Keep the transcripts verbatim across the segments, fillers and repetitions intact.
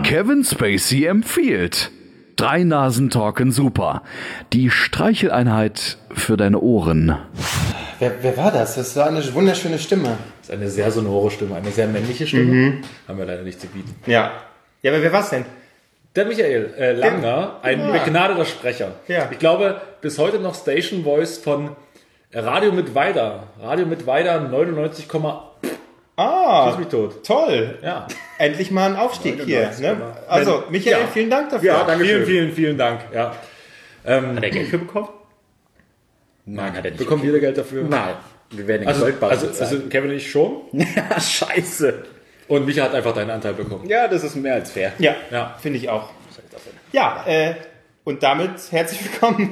Kevin Spacey empfiehlt. Drei Nasen talken super. Die Streicheleinheit für deine Ohren. Wer, wer war das? Das war eine wunderschöne Stimme. Das ist eine sehr sonore Stimme, eine sehr männliche Stimme. Mhm. Haben wir leider nicht zu bieten. Ja. Ja, aber wer war's denn? Der Michael äh, Langner, ein Ja. begnadeter Sprecher. Ja. Ich glaube, bis heute noch Station Voice von Radio Mittweida. Radio Mittweida neunundneunzig, Ah, schieß mich tot. toll. Ja. Endlich mal ein Aufstieg hier. neunundneunzig, Ne? genau. Also, Wenn- Michael, ja. vielen Dank dafür. Ja, danke vielen, vielen, vielen Dank. Ja. Ähm, Hat er Geld für bekommen? nein, hat er nicht. Bekommen wir Geld dafür? Nein. Wir werden den Also, Goldbarren also, bezahlen. also Kevin und ich schon. Ja, scheiße. Und Micha hat einfach deinen Anteil bekommen. Ja, das ist mehr als fair. Ja, Ja. finde ich auch. Ja, äh, und damit herzlich willkommen.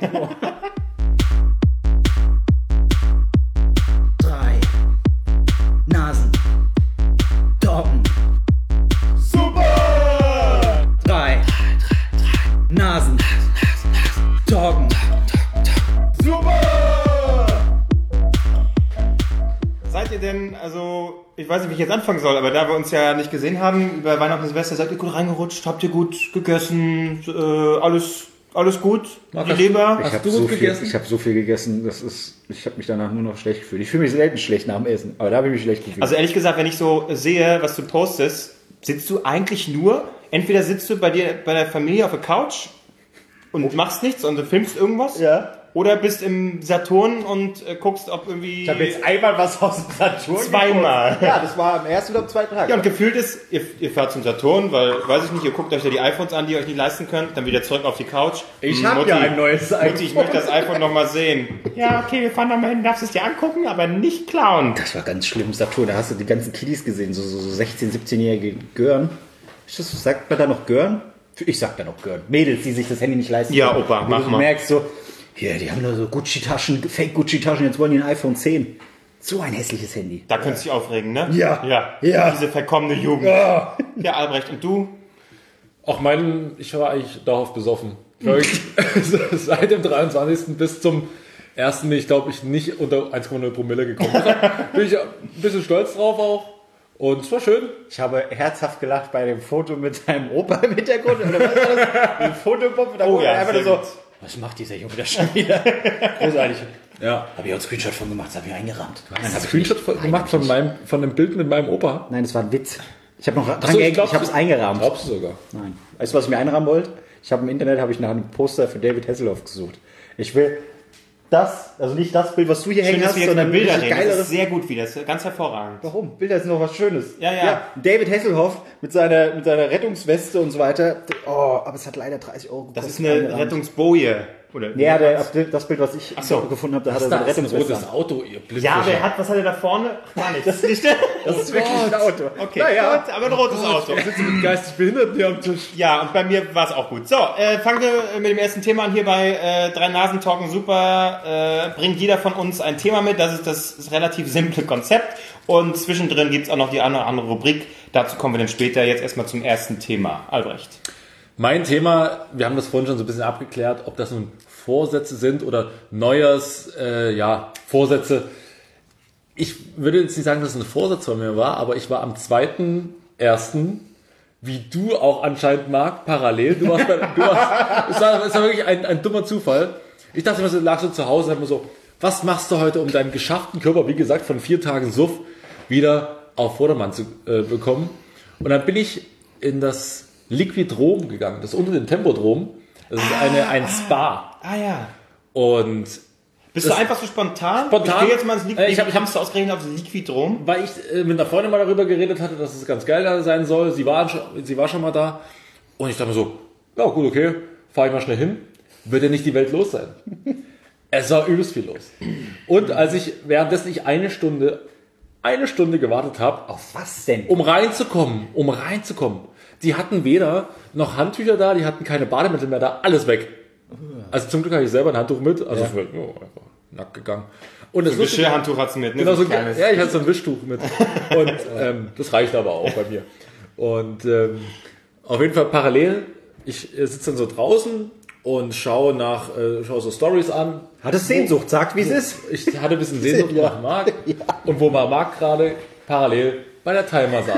Drei Nasen. Doggen. Super! Drei Nasen. Doggen. Seid ihr denn, also, ich weiß nicht, wie ich jetzt anfangen soll, aber da wir uns ja nicht gesehen haben, über Weihnachten und Silvester, seid ihr gut reingerutscht? Habt ihr gut gegessen? Äh, alles, alles gut? Marc, Die Leber? Ich Hast habe du so, gut viel- gegessen? ich hab so viel gegessen, das ist, ich habe mich danach nur noch schlecht gefühlt. Ich fühle mich selten schlecht nach dem Essen, aber da habe ich mich schlecht gefühlt. Also ehrlich gesagt, wenn ich so sehe, was du postest, sitzt du eigentlich nur, entweder sitzt du bei dir, bei der Familie auf der Couch und machst nichts und du filmst irgendwas. Ja. Oder bist im Saturn und äh, guckst, ob irgendwie... Ich habe jetzt einmal was aus dem Saturn Zweimal. gepostet. Ja, das war am ersten oder am zweiten Tag. Ja, und gefühlt ist, ihr, ihr fahrt zum Saturn, weil, weiß ich nicht, ihr guckt euch ja die iPhones an, die ihr euch nicht leisten könnt, dann wieder zurück auf die Couch. Ich hab ja ein neues Mutti, ich möchte das iPhone nochmal sehen. Ja, okay, wir fahren nochmal hin, darfst es dir angucken, aber nicht klauen. Das war ganz schlimm, Saturn. Da hast du die ganzen Kiddies gesehen, so, so, so sechzehn-, siebzehnjährige Gören. Ist das, sagt man da noch Gören? Ich sag da noch Gören. Mädels, die sich das Handy nicht leisten Ja, können. Opa, Wo mach du mal. merkst so, hier, die haben nur so Gucci-Taschen, Fake-Gucci-Taschen, jetzt wollen die ein iPhone zehn. So ein hässliches Handy. Da könntest du dich aufregen, ne? Ja. Ja. Ja. Diese verkommene Jugend. Ja, Albrecht, und du? Auch mein, ich war eigentlich darauf besoffen. Ich war wirklich seit dem dreiundzwanzigsten bis zum ersten ich glaube, ich nicht unter eins Komma null Promille gekommen. Deshalb bin ich ein bisschen stolz drauf auch. Und es war schön. Ich habe herzhaft gelacht bei dem Foto mit deinem Opa im Hintergrund. Oder was war das? Ein Fotobob. Da Oh wurde ja, einfach nur sehr so, gut. was macht dieser Junge da schon wieder? Großartig. Ja. Habe ich auch einen Screenshot von gemacht, das habe ich eingerahmt. Nein, Hast du hab einen ich Screenshot nicht. von, Nein, gemacht hab ich von, nicht. meinem, von dem Bild mit meinem Opa? Nein, das war ein Witz. Ich habe noch dran Achso, ich gehängt, glaub, ich habe es eingerahmt. Glaubst du sogar? Nein. Weißt du, was ich mir einrahmen wollte? Ich habe im Internet habe ich nach einem Poster für David Hasselhoff gesucht. Ich will das, also nicht das Bild, was du hier Schön, hängen dass hast, wir jetzt über sondern Bilder ein reden. Das geileres. ist sehr gut wieder. Das ist ganz hervorragend. Warum? Bilder sind noch was Schönes. Ja, ja. David Hasselhoff mit seiner, mit seiner Rettungsweste und so weiter. Oh, aber es hat leider dreißig Euro gekostet. Das ist eine eingerahmt. Rettungsboje. Oder Ja, der, auf dem- das Bild, was ich Ach so. gefunden habe, da hat er Das seine ist ein Rettungsweste rotes an. Auto, ihr Blitz. Ja, wer hat, was hat er da vorne? Gar nichts. Das ist nicht der. Das ist wirklich ein Auto. Okay, Naja. gut, aber ein rotes Auto. sitzen mit geistig Behinderten hier am Tisch. Ja, und bei mir war es auch gut. So, äh, fangen wir mit dem ersten Thema an hier bei äh, Drei Nasen Talken Super. Äh, bringt jeder von uns ein Thema mit. Das ist das, das relativ simple Konzept. Und zwischendrin gibt's auch noch die eine oder andere Rubrik. Dazu kommen wir dann später. Jetzt erstmal zum ersten Thema. Albrecht. Mein Thema, wir haben das vorhin schon so ein bisschen abgeklärt, ob das nun Vorsätze sind oder Neujahrs, äh, ja, Vorsätze. Ich würde jetzt nicht sagen, dass es ein Vorsatz von mir war, aber ich war am zweiten ersten wie du auch anscheinend, Marc, parallel. Du warst bei, du warst, es war, es war wirklich ein, ein dummer Zufall. Ich dachte immer so, lag so zu Hause und hab mir so, was machst du heute, um deinen geschafften Körper, wie gesagt, von vier Tagen Suff wieder auf Vordermann zu äh, bekommen? Und dann bin ich in das Liquidrom gegangen, das ist unter dem Tempodrom. Das ist eine, ein Spa. Ah ja. Und Bist du einfach so spontan? Spontan? Ich gehe jetzt mal ins Liquid. Äh, ich hab- ich hab- Kommst du ausgerechnet auf das Liquidrom? weil ich äh, mit einer Freundin mal darüber geredet hatte, dass es ganz geil da sein soll. Sie war, schon- sie war schon mal da. Und ich dachte mir so, ja gut, okay, fahre ich mal schnell hin. Wird ja nicht die Welt los sein. Es war übelst viel los. Und als ich währenddessen ich eine Stunde, eine Stunde gewartet habe, Auf was denn? um reinzukommen, um reinzukommen. Die hatten weder noch Handtücher da, die hatten keine Bademittel mehr da, alles weg. Also zum Glück habe ich selber ein Handtuch mit, also für, oh, einfach nackt gegangen. Und das Ein Geschirrhandtuch hat's mit, ne? Genau, so ein ein, kleines. ja, ich hatte so ein Wischtuch mit. Und ähm, das reicht aber auch bei mir. Und ähm, auf jeden Fall parallel, ich äh, sitze dann so draußen und schaue nach, äh, schaue so Stories an. Hattest Sehnsucht, sagt wie es ist. Ich hatte ein bisschen Sehnsucht Ja. nach Marc. Und wo war Marc gerade? Parallel bei der Thai-Massage.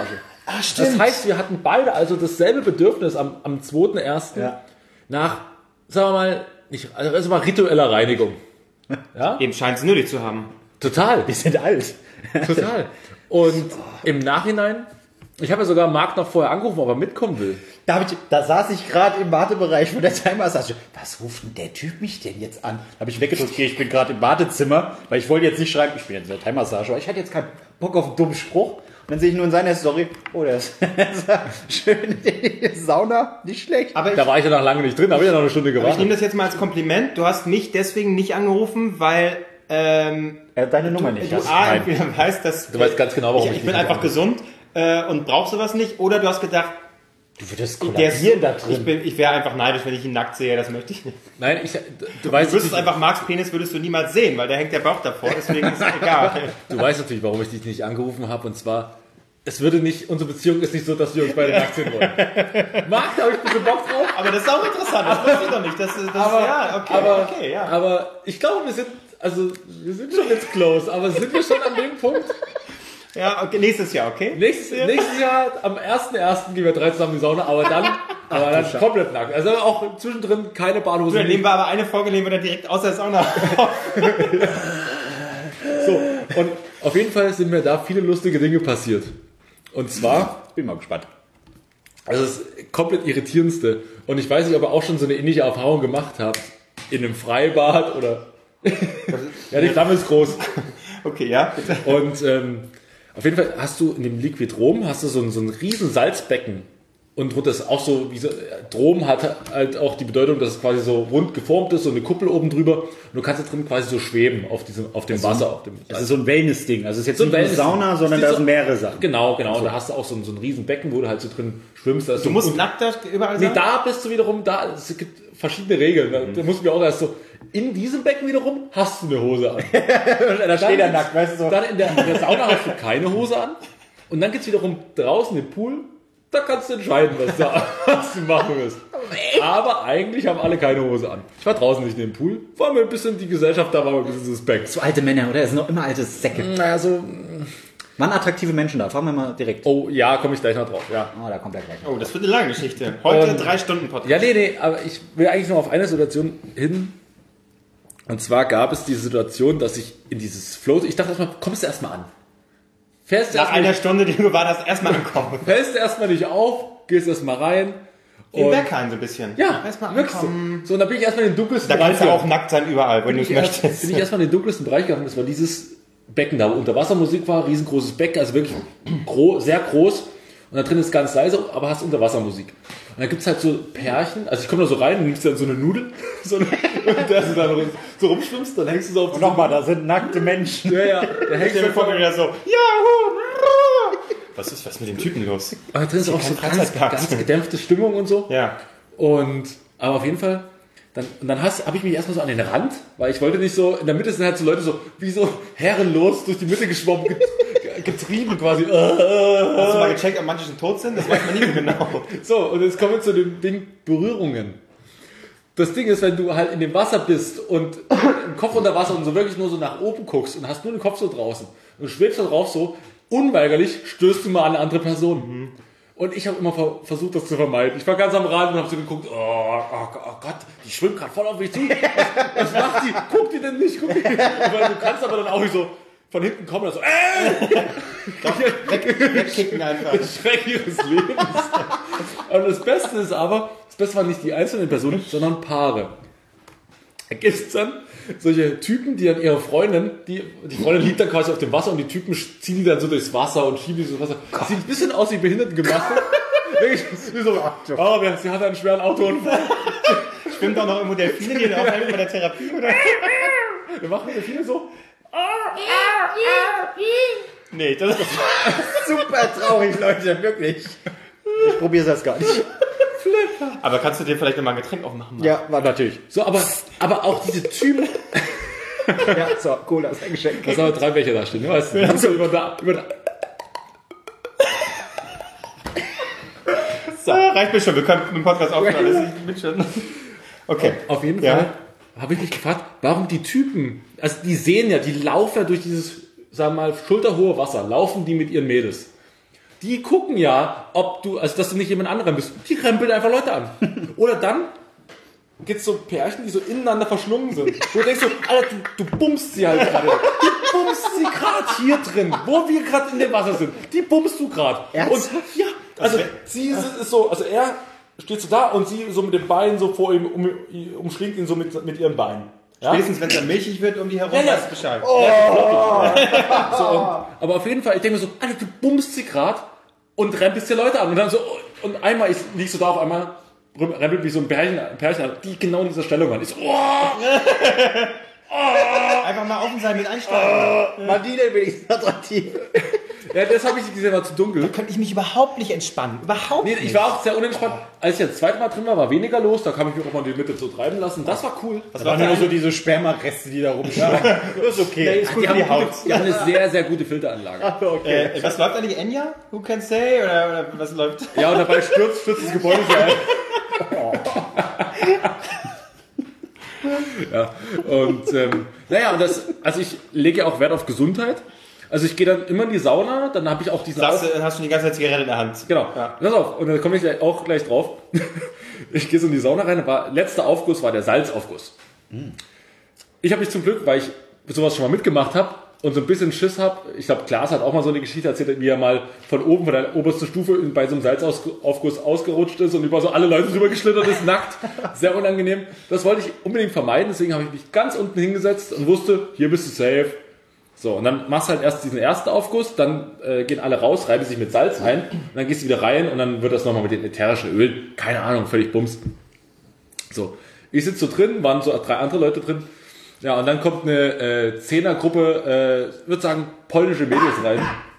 Ah, Das heißt, wir hatten beide also dasselbe Bedürfnis am, am zweiten ersten Ja. nach, sagen wir mal, nicht, also mal ritueller Reinigung. Ja? Eben scheint es nötig zu haben. Total. Wir sind alt. Total. Und im Nachhinein, ich habe ja sogar Marc noch vorher angerufen, ob er mitkommen will. Da, hab ich, da saß ich gerade im Wartebereich von der Thai-Massage. Was ruft denn der Typ mich denn jetzt an? Da habe ich weggedrückt, okay, ich bin gerade im Wartezimmer, weil ich wollte jetzt nicht schreiben, ich bin jetzt in der Thai-Massage, aber ich hatte jetzt keinen Bock auf einen dummen Spruch. Und dann sehe ich nur in seiner Story, oh, der ist schön in die Sauna, nicht schlecht. Aber ich, Da war ich ja noch lange nicht drin, da habe ich ja noch eine Stunde aber ich gewartet. nehme das jetzt mal als Kompliment. Du hast mich deswegen nicht angerufen, weil ähm, Er hat deine Nummer nicht. du hast. A, entweder weißt, dass Du weißt ganz genau, warum ich, ich ich bin dich einfach nicht gesund äh, und brauch sowas nicht. Oder du hast gedacht, Du würdest der ist, kollabieren da ich, drin. bin- ich wäre einfach neidisch, wenn ich ihn nackt sehe. Das möchte ich nicht. Nein, ich, du, Du weißt wüsstest natürlich, einfach, Marks Penis würdest du niemals sehen, weil da hängt der Bauch davor. Deswegen ist es egal. du weißt natürlich, warum ich dich nicht angerufen habe. Und zwar, es würde nicht, unsere Beziehung ist nicht so, dass wir uns beide nackt sehen wollen. Marc, da habe ich ein bisschen Bock drauf. Aber das ist auch interessant. Das wusste ich doch nicht. Das, ist- das Aber, ist, ja, okay, aber, okay, ja. aber ich glaube, wir sind, also, wir sind schon jetzt close, aber sind wir schon an dem Punkt? Ja, okay, nächstes Jahr, okay? Nächstes, nächstes Jahr, am ersten ersten gehen wir drei zusammen in die Sauna, aber dann, aber dann komplett nackt. Also auch zwischendrin keine Badhose. Dann nehmen wir aber eine Folge, nehmen wir dann direkt aus der Sauna. So, und auf jeden Fall sind mir da viele lustige Dinge passiert. Und zwar, Bin mal gespannt. also das komplett irritierendste. Und ich weiß nicht, ob ihr auch schon so eine ähnliche Erfahrung gemacht habt. In einem Freibad oder... ja, die Flamme ist groß. Okay, ja, bitte. Und ähm, auf jeden Fall hast du in dem Liquidrom hast du so ein, so ein riesen Salzbecken. Und drunter ist auch so, wie so, Drom hat halt auch die Bedeutung, dass es quasi so rund geformt ist, so eine Kuppel oben drüber. Und du kannst da drin quasi so schweben auf diesem, auf dem Wasser. Auf dem Das ist so ein Wellness-Ding. Also es ist jetzt So ein nicht eine Wellness-Ding. Sauna, sondern Das da ist sind mehrere Sachen. Genau, genau. Und da hast du auch so ein, so ein riesen Becken, wo du halt so drin schwimmst. Da ist Du so, musst und, nackt da überall nee, sein? da bist du wiederum, da, es gibt verschiedene Regeln. Da, da musst du mir auch erst so, in diesem Becken wiederum hast du eine Hose an. Da steht er nackt, weißt du so. Dann in der, in der Sauna hast du keine Hose an. Und dann geht's wiederum draußen im Pool. Da kannst du entscheiden, was, da, was du machen willst. Aber eigentlich haben alle keine Hose an. Ich war draußen nicht in dem Pool. War mir ein bisschen die Gesellschaft, da war mir ein bisschen suspekt. So alte Männer, oder? Es sind noch immer alte Säcke. Naja, so. Waren attraktive Menschen da? Fragen wir mal direkt. Oh ja, komme ich gleich noch drauf. Ja. Oh, da kommt er gleich. Oh, das wird eine lange Geschichte. Heute Ähm, drei Stunden Podcast. Ja, nee, nee, aber ich will eigentlich nur auf eine Situation hin. Und zwar gab es die Situation, dass ich in dieses Float, ich dachte erstmal, kommst du erstmal an. Fährst du Nach erstmal einer nicht, Stunde, die du war, das erstmal ankommen. fällst du erstmal nicht auf, gehst erstmal rein. Im und- Berghain so ein bisschen. Ja, erstmal wirklich so. ankommen. So, und dann bin ich erstmal in den dunkelsten Da kannst du gegangen. auch nackt sein überall, wenn du es bin ich, erst, möchtest. bin ich erstmal in den dunkelsten Bereich gegangen. Das war dieses Becken da, wo Unterwassermusik war, riesengroßes Becken, also wirklich gro sehr groß. Und da drin ist ganz leise, aber hast Unterwassermusik. Und dann gibt's halt so Pärchen, also ich komme da so rein und nimmst dann so eine Nudel, so eine, und da du dann so rumschwimmst, dann hängst du so auf Und nochmal, da sind nackte Menschen. Ja, ja, da hängst Stell du dir vor, vor. wie du da so, Yahoo! Was ist was mit dem Typen los? Aber drin ist auch so kein ganz, Freizeitpark. ganz gedämpfte Stimmung und so. Ja. Und, aber auf jeden Fall, dann, und dann habe ich mich erstmal so an den Rand, weil ich wollte nicht so, in der Mitte sind halt so Leute so, wie so herrenlos durch die Mitte geschwommen, get, getrieben quasi. Hast du mal gecheckt, ob manche schon tot sind? Das weiß man nie so genau. So, und jetzt kommen wir zu dem Ding Berührungen. Das Ding ist, wenn du halt in dem Wasser bist und im Kopf unter Wasser und so wirklich nur so nach oben guckst und hast nur den Kopf so draußen und schwebst da drauf so, unweigerlich stößt du mal an eine andere Person. Und ich habe immer ver versucht, das zu vermeiden. Ich war ganz am Rand und habe so geguckt, oh, oh, oh Gott, die schwimmt gerade voll auf mich zu. Was, was macht die? Guckt die denn nicht? Guckt die? Weil du kannst aber dann auch nicht so von hinten kommen und so, äh! Wegkicken einfach. Schreck ihres Lebens. Und das Beste ist aber, das Beste waren nicht die einzelnen Personen, sondern Paare. Da gibt es dann solche Typen, die dann ihre Freundin, die, die Freundin liegt dann quasi auf dem Wasser und die Typen ziehen die dann so durchs Wasser und schieben die so ins Wasser. Das sieht ein bisschen aus wie Behindertengemachte. Wirklich, wie so, oh, sie hat einen schweren Autounfall. Stimmt auch noch irgendwo Delfine, die auch helfen bei der Therapie, oder? Wir machen ja viele so. Nee, das ist Super traurig, Leute, wirklich. Ich probiere das gar nicht. Aber kannst du dir vielleicht nochmal ein Getränk aufmachen? Mann? Ja, war natürlich. So, aber, aber auch diese Typen. Ja, so, Cola ist ein Geschenk. Da sind aber drei Becher da stehen, ne? Weißt du? Ja. So über da, über da. So, reicht mir schon, wir können mit dem Podcast aufhören. Das ist- Ich bin schon. Okay. Auf jeden Ja. Fall habe ich mich gefragt, warum die Typen, also die sehen ja, die laufen ja durch dieses, sagen wir mal, schulterhohe Wasser, laufen die mit ihren Mädels. Die gucken ja, ob du, also dass du nicht jemand anderem bist. Die rempeln einfach Leute an. Oder dann gibt's so Pärchen, die so ineinander verschlungen sind. Wo du denkst so, Alter, du, du bummst sie halt gerade. Du bummst sie gerade hier drin, wo wir gerade in dem Wasser sind. Die bummst du gerade. Und ja, also sie ist, ist so, also er steht so da und sie so mit dem Bein so vor ihm, um, umschlingt ihn so mit, mit ihren Beinen. Ja? Spätestens wenn es dann milchig wird um die herum, Ja, ja. weißt du Bescheid. Oh. So, und, aber auf jeden Fall, ich denke mir so, Alter, du bummst sie gerade und rempelst dir Leute an. Und dann so, und einmal ich, liegst du da auf einmal, rempelt mich so ein Pärchen, ein Pärchen an, die genau in dieser Stellung waren. Ich so, oh. Einfach mal offen sein mit einsteigen. Martine wenigstens attraktiv. Ja, das habe ich nicht gesehen, war zu dunkel. Da könnte ich mich überhaupt nicht entspannen. Überhaupt Nee, nicht. ich war auch sehr unentspannt. Als ich das zweite Mal drin war, war weniger los. Da kam ich mich auch mal in die Mitte so treiben lassen. Das war cool. Das waren nur so diese Spermareste, die da rumschlagen. Das ist okay. ist gut Die für haben, die gute, Haut. die haben eine sehr, sehr gute Filteranlage. Okay. Äh, was läuft eigentlich? Enya? Who can say? Oder, oder was läuft? Ja, und dabei stürzt, stürzt das Gebäude so ein. Ja, und ähm, naja, und das, also ich lege ja auch Wert auf Gesundheit. Also ich gehe dann immer in die Sauna, dann habe ich auch diesen Sagst du, dann hast du die ganze Zeit Zigarette in der Hand. Genau. Ja. Pass auf, und dann komme ich gleich, auch gleich drauf. Ich gehe so in die Sauna rein, war, letzter Aufguss war der Salzaufguss. Ich habe mich zum Glück, weil ich sowas schon mal mitgemacht habe und so ein bisschen Schiss habe, ich glaube, Klaas hat auch mal so eine Geschichte erzählt, wie er mal von oben, von der obersten Stufe bei so einem Salzaufguss ausgerutscht ist und über so alle Leute drüber geschlittert ist, nackt. Sehr unangenehm. Das wollte ich unbedingt vermeiden, deswegen habe ich mich ganz unten hingesetzt und wusste, hier bist du safe. So, und dann machst du halt erst diesen ersten Aufguss, dann äh, gehen alle raus, reiben sich mit Salz ein, und dann gehst du wieder rein und dann wird das nochmal mit den ätherischen Ölen, keine Ahnung, völlig bums. So, ich sitze so drin, waren so drei andere Leute drin, ja, und dann kommt eine äh, Zehnergruppe, äh, würde sagen, polnische Mädels rein.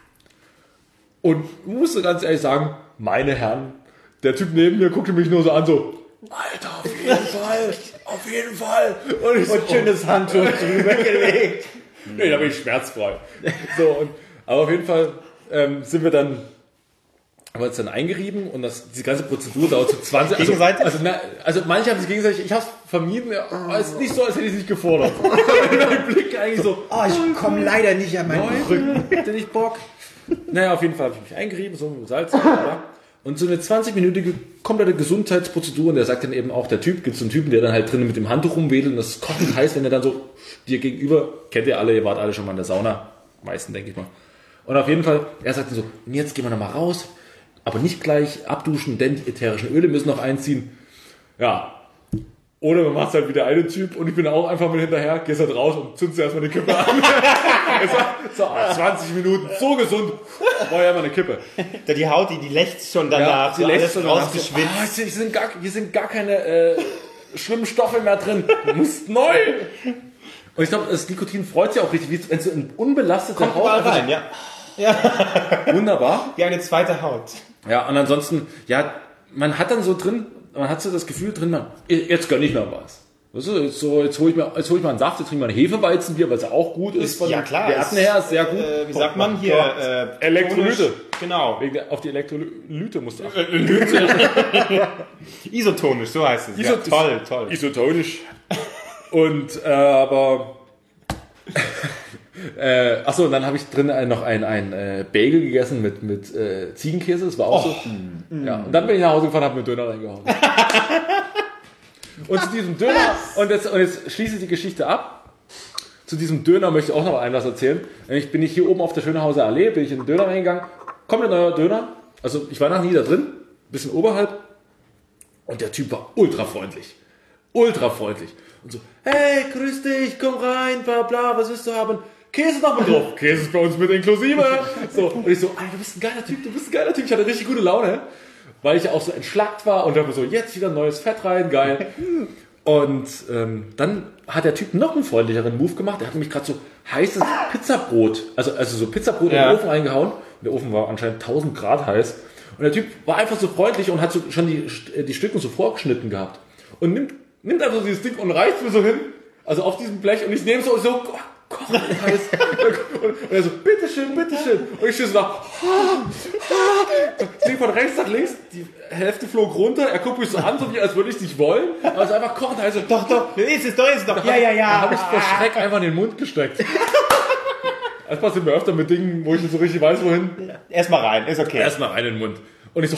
Und ich musste ganz ehrlich sagen, meine Herren, der Typ neben mir guckte mich nur so an, so, Alter, auf jeden Fall, auf jeden Fall. Und, ich so, Und schönes Handtuch drüber gelegt. Nee, da bin ich schmerzfrei. So, und, aber auf jeden Fall ähm, sind wir dann, haben wir uns dann eingerieben und das, diese ganze Prozedur dauert so zwanzig, also, Gegenseitig? also, na, also manche haben sich gegenseitig, ich habe es vermieden, aber es ist nicht so, als hätte ich es nicht gefordert. Mein Blick eigentlich so, Oh, ich komme leider nicht an meinen Rücken. hätte nicht Bock. Naja, auf jeden Fall habe ich mich eingerieben, so mit Salz. Ja. Und so eine zwanzig-minütige komplette Gesundheitsprozedur und der sagt dann eben auch, der Typ, gibt es so einen Typen, der dann halt drinnen mit dem Handtuch rumwedelt und das ist kochend heiß, wenn er dann so dir gegenüber, kennt ihr alle, ihr wart alle schon mal in der Sauna, meisten denke ich mal. Und auf jeden Fall, er sagt dann so, und jetzt gehen wir nochmal raus, aber nicht gleich abduschen, denn die ätherischen Öle müssen noch einziehen. Ja, oder man macht halt wie der eine Typ und ich bin auch einfach mit hinterher, gehst halt raus und zündest erstmal eine Kippe an. So, zwanzig Minuten, so gesund, war ja immer eine Kippe. Die Haut, die, die lächzt schon danach. die so lächst alles schon danach so, rausgeschwitzt. ah, hier, sind gar, hier sind gar keine äh, schlimmen Stoffe mehr drin. Du musst neu. Und ich glaube, das Nikotin freut sich auch richtig, wie wenn so ein unbelasteter Kommt überall einfach so- rein, ja. Wunderbar. Wie eine zweite Haut. Ja, und ansonsten, ja, man hat dann so drin, man hat so das Gefühl drin, man, jetzt gönn ich mir was. Das ist jetzt so, jetzt hole ich mir, jetzt hole ich mal einen Saft, jetzt trinke ich mal ein Hefeweizenbier, weil es ja auch gut ist. Von Ja, klar. den Werten her ist sehr gut. Äh, wie sagt man hier? Äh, Elektrolyte. tonisch. Genau. Wegen der, auf die Elektrolyte musst du achten. Isotonisch, so heißt es. Ja, Isot- toll, toll. Isotonisch. Und, äh, aber, äh, achso, und dann habe ich drin äh, noch ein, ein äh, Bagel gegessen mit, mit äh, Ziegenkäse, das war auch so. Ja, und dann bin ich nach Hause gefahren und habe mir Döner reingehauen. Und zu diesem Döner, und jetzt, und jetzt schließe ich die Geschichte ab. Zu diesem Döner möchte ich auch noch ein was erzählen. Nämlich bin ich hier oben auf der Schönhauser Allee, bin ich in den Döner reingegangen, kommt ein neuer Döner, also ich war noch nie da drin, bisschen oberhalb, und der Typ war ultra freundlich. Ultra freundlich. Und so, hey, grüß dich, komm rein, bla bla, was willst du haben? Käse noch mit drauf. Käse ist bei uns mit inklusive. So, und ich so, Alter, du bist ein geiler Typ, du bist ein geiler Typ. Ich hatte richtig gute Laune, weil ich ja auch so entschlackt war und dann so, jetzt wieder neues Fett rein, geil. Und ähm, dann hat der Typ noch einen freundlicheren Move gemacht. Er hat nämlich gerade so heißes Pizzabrot, also, also so Pizzabrot Ja. in den Ofen eingehauen. Und der Ofen war anscheinend tausend Grad heiß. Und der Typ war einfach so freundlich und hat so schon die, die Stücken so vorgeschnitten gehabt. Und nimmt, nimmt einfach so dieses Ding und reißt mir so hin, also auf diesem Blech. Und ich nehme so, so, kochend heiß. Und er so, bitteschön, bitteschön. Und ich stehe so da, Ding von rechts nach links, die Hälfte flog runter. Er guckt mich so an, so wie als würde ich es nicht wollen. Aber es ist einfach kochend heiß. Doch, doch, ist es doch, ist es doch. Ja, ja, Da ja. habe ich vor Schreck einfach in den Mund gesteckt. Das passiert mir öfter mit Dingen, wo ich nicht so richtig weiß, wohin. Erstmal rein, ist okay. Erstmal rein in den Mund. Und ich so,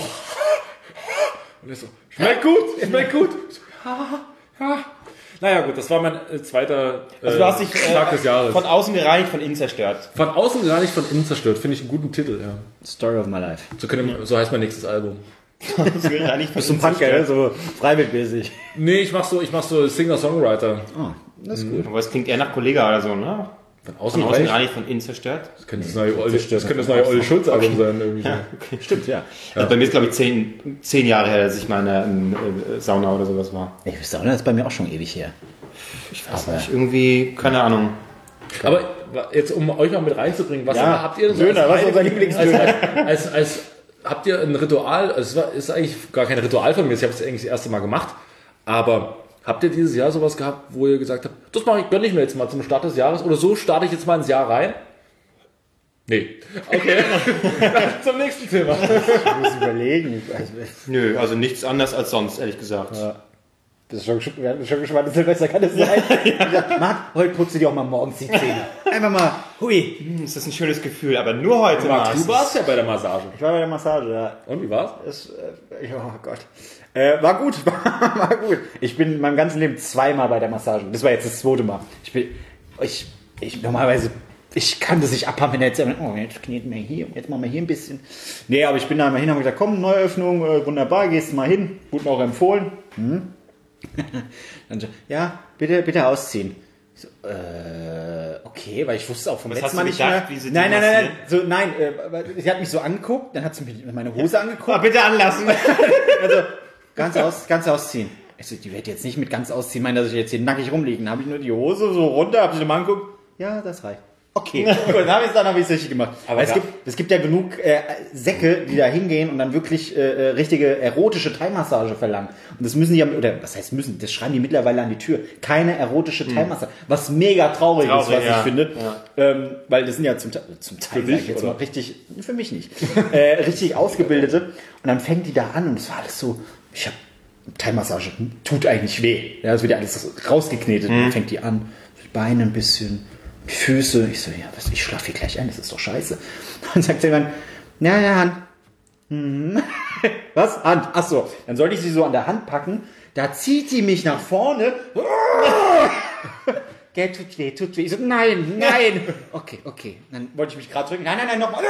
und ich so, schmeckt gut, schmeckt gut. Ja, ja. Naja gut, das war mein äh, zweiter äh, Also du hast dich Tag des äh, Jahres. von außen gereinigt, von innen zerstört. Von außen gar nicht, von innen zerstört. Finde ich einen guten Titel, ja. Story of my life. So, können, so heißt mein nächstes Album. gereinigt von So ein innen Punker, zerstört. so freiwilligmäßig. Nee, ich mach so, ich mach so Singer-Songwriter. Oh, das ist gut. Aber es klingt eher nach Kollega oder so, ne? Von Von außen außen rein. gereinigt, von innen zerstört. Das könnte das neue Olli, das könnte das neue Olli Schulz-Album sein. Irgendwie so. Stimmt, ja. Also bei mir ist, glaube ich, zehn, zehn Jahre her, dass ich mal in der in, äh, Sauna oder sowas war. Ich wüsste auch, das ist bei mir auch schon ewig her. Ich weiß nicht, irgendwie, keine Ahnung. Aber jetzt, um euch noch mit reinzubringen, was Ja, habt ihr so Döner, als was ist unser als, Lieblingsdöner? als, als, habt ihr ein Ritual, also es war, ist eigentlich gar kein Ritual von mir, ich habe es eigentlich das erste Mal gemacht, aber habt ihr dieses Jahr sowas gehabt, wo ihr gesagt habt, das mache ich, gönne ich mir jetzt mal zum Start des Jahres oder so starte ich jetzt mal ins Jahr rein? Nee. Okay. Zum nächsten Thema. Ich muss überlegen. Also, Nö, also nichts anders als sonst, ehrlich gesagt. das ist schon, wir hatten schon gespannt, Silvester kann es sein. Ja. Marc, heute putzt du dir auch mal morgens die Zähne. Einfach mal, hui. Hm, ist das ein schönes Gefühl, aber nur heute mal. Du warst ja bei der Massage. Ich war bei der Massage, ja. Und wie war's? Das, äh, oh Gott. Äh, war gut, war, war gut. Ich bin in meinem ganzen Leben zweimal bei der Massage. Das war jetzt das zweite Mal. Ich bin, ich, ich normalerweise, ich kann das nicht abhaben, wenn er jetzt, oh, jetzt kneten wir hier, jetzt machen wir hier ein bisschen. Nee, aber ich bin da mal hin, habe gesagt, komm, Neuöffnung, äh, wunderbar, gehst mal hin. Wurde mir auch empfohlen. Hm? Dann so, ja, bitte, bitte ausziehen. Ich so, äh, okay, weil ich wusste auch vom Was letzten hast Mal du nicht gedacht, mehr. wie sie Nein, die nein, nein, nein, so, nein, äh, aber sie hat mich so angeguckt, dann hat sie mich meine Hose angeguckt. Ah, bitte anlassen. Also, ganz, aus, ganz ausziehen. Ich so, die wird jetzt nicht mit ganz ausziehen, meinen, dass ich jetzt hier nackig rumliege. Dann habe ich nur die Hose so runter, habe sie nochmal angeguckt. Ja, das reicht. Okay, gut, dann habe ich es dann hab ich's richtig gemacht. Aber es, ja. gibt, es gibt ja genug äh, Säcke, die da hingehen und dann wirklich äh, richtige erotische Thai-Massage verlangen. Und das müssen die ja, oder was heißt müssen, das schreiben die mittlerweile an die Tür. Keine erotische Thai-Massage. Was mega traurig, Traurig, ist, was ja. ich finde. Ja. Ähm, weil das sind ja zum, Teil- zum Teil, Für sag dich, ich jetzt oder? mal, richtig, für mich nicht, äh, richtig ausgebildete. Und dann fängt die da an und es war alles so, ich habe Thai-Massage, tut eigentlich weh. Ja, es wird ja alles rausgeknetet. Und dann fängt die an, die Beine ein bisschen, die Füße. Ich so, ja, was, ich schlafe hier gleich ein, das ist doch scheiße. Dann sagt sie dann, ja, ja, Hand. Hm. Was? Hand. Ach so. Dann sollte ich sie so an der Hand packen. Da zieht sie mich nach vorne. Gell, tut weh, tut weh. Ich so, nein, nein. Okay, okay. Dann wollte ich mich gerade drücken. Nein, nein, nein, nochmal.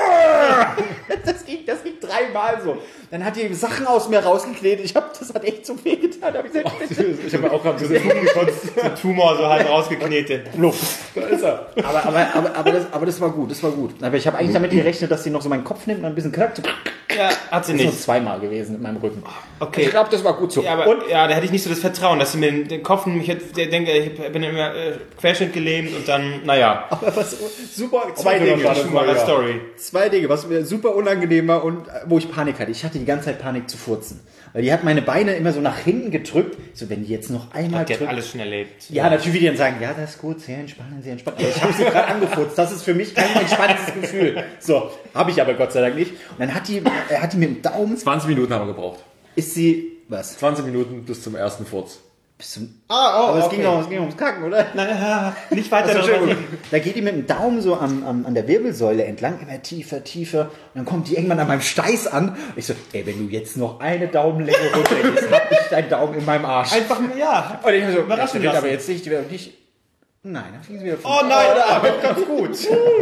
Das ging, das ging dreimal so. Dann hat die Sachen aus mir rausgeknetet. Ich hab, das hat echt so weh getan. Da hab ich gesagt, bitte. Ich habe auch gerade gesehen, So ein Tumor so halb rausgeknetet. da ist er. Aber, aber, aber, aber, das, aber das war gut, das war gut. Aber ich habe eigentlich damit gerechnet, dass sie noch so meinen Kopf nimmt und ein bisschen knackt. Ja, hat sie Das ist nur nicht. zweimal gewesen in meinem Rücken. Okay. Ich glaube, das war gut so. Ja, aber und ja, da hätte ich nicht so das Vertrauen, dass sie mir den, den Kopf nimmt. Ich hätte- der denke, ich bin immer äh, querschnittgelähmt und dann, naja. aber was super, zwei wieder Dinge. schade. Schon mal eine ja. Story. Zwei Dinge, was mir super unangenehm war und äh, wo ich Panik hatte. Ich hatte die ganze Zeit Panik zu furzen. Weil die hat meine Beine immer so nach hinten gedrückt. So, wenn die jetzt noch einmal Die hat drückt. alles schon erlebt. Ja, natürlich will die dann sagen, ja, das ist gut, sehr entspannt, sehr entspannt. Aber ich habe sie gerade angefurzt. Das ist für mich kein entspanntes Gefühl. So, habe ich aber Gott sei Dank nicht. Und dann hat die, äh, hat die mit dem Daumen, zwanzig Minuten haben wir gebraucht. ist sie, was? zwanzig Minuten bis zum ersten Furz. Bis zum, Ah, oh, aber es okay. ging doch es ging ums Kacken, oder? Nein, nicht weiter Also, darüber Entschuldigung. reden. Da geht die mit dem Daumen so am, am, an der Wirbelsäule entlang, immer tiefer, tiefer. Und dann kommt die irgendwann an meinem Steiß an. Ich so, ey, wenn du jetzt noch eine Daumenlänge runtergehst, hab ich deinen Daumen in meinem Arsch. Einfach, ja. Und ich so, Überraschen das wird lassen. aber jetzt nicht, die werden nicht. Nein, dann fing sie wieder von Oh nein, aber ganz gut.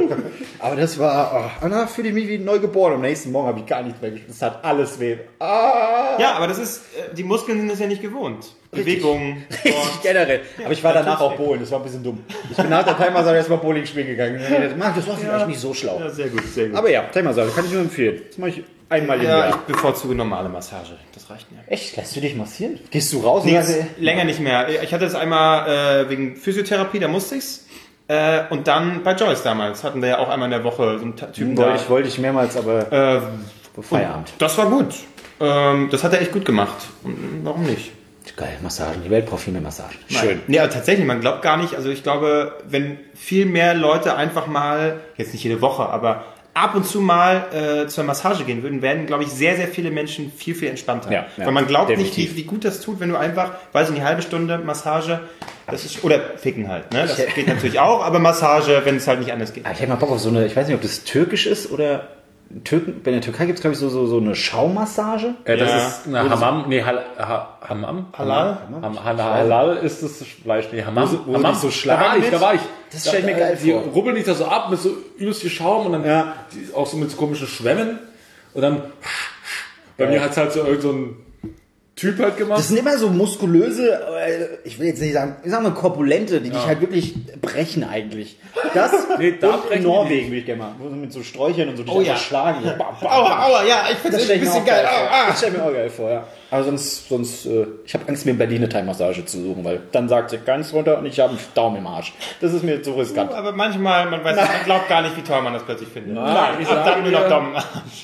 Aber das war, oh, und da fühle ich mich wie neugeboren. Am nächsten Morgen habe ich gar nichts mehr gespürt. Es hat alles weh. Ah, Ja, aber das ist, äh, die Muskeln sind es ja nicht gewohnt. Bewegungen. richtig generell. Aber ich war danach auch bowlen, das war ein bisschen dumm. Ich bin nach der Thai-Massage erstmal Bowling spielen gegangen. Mann, das war vielleicht nicht so schlau. Ja, sehr gut, sehr gut. Aber ja, Thai-Massage kann ich nur empfehlen. Das mache ich einmal im Ja, ich Jahr. bevorzuge normale Massage. Das reicht mir. Echt? Lässt du dich massieren? Gehst du raus? Nix, oder? länger nicht mehr. Ich hatte es einmal äh, wegen Physiotherapie, da musste ich's. Äh, und dann bei Joyce damals hatten wir ja auch einmal in der Woche so einen Ta- Typen Wollte da. ich, wollte ich mehrmals, aber Äh, Feierabend. das war gut. Ähm, das hat er echt gut gemacht. Und warum nicht? Geil, Massagen. Die Welt braucht viel mehr Massagen. Schön. Nee, aber tatsächlich, man glaubt gar nicht. Also ich glaube, wenn viel mehr Leute einfach mal, jetzt nicht jede Woche, aber ab und zu mal äh, zur Massage gehen würden, werden, glaube ich, sehr, sehr viele Menschen viel, viel entspannter. Ja, ja, Weil man glaubt definitiv. nicht, wie, wie gut das tut, wenn du einfach, weiß ich nicht, eine halbe Stunde Massage Das ist, oder Ficken halt, ne? Das geht natürlich auch, aber Massage, wenn es halt nicht anders geht. Ah, ich hätte mal Bock auf so eine, ich weiß nicht, ob das türkisch ist oder Türken, bei der Türkei gibt es, glaube ich, so, so, so eine Schaummassage. Äh, das Ja. ist eine Hammam, nee, Hal, ha, Hammam? Halal? Ham, Hal, Halal ist das Fleisch, nee, Hammam. Wo sie- wo sie Hammam. dich so da schlagen war ich, mit? da war ich. Das stell ich mir Da, geil äh, Die vor. rubbeln dich da so ab mit so übelst viel Schaum und dann Ja. die, auch so mit so komischen Schwämmen und dann bei mir hat es halt so irgend so ein Typ halt gemacht. Das sind immer so muskulöse, äh, ich will jetzt nicht sagen, ich sag mal korpulente, die dich halt wirklich brechen eigentlich. Das Nee, da und brechen in die Norwegen will ich gerne mal. Wo sie mit so Sträuchern und so dich Oh einfach ja. schlagen. So, bam, bam, Aua, bam. aua, ja, ich finde das, stell ein ich mir bisschen auch geil. vor. Ah, ah. Das stell ich mir auch geil vor, ja. Aber sonst, sonst äh, ich habe Angst, mir in Berlin eine Thai-Massage zu suchen, weil dann sagt sie ganz runter und ich habe einen Daumen im Arsch. Das ist mir zu riskant. Aber manchmal, man weiß, man glaubt gar nicht, wie toll man das plötzlich findet. Nein, ich Ab sage dann nur noch dir- Daumen.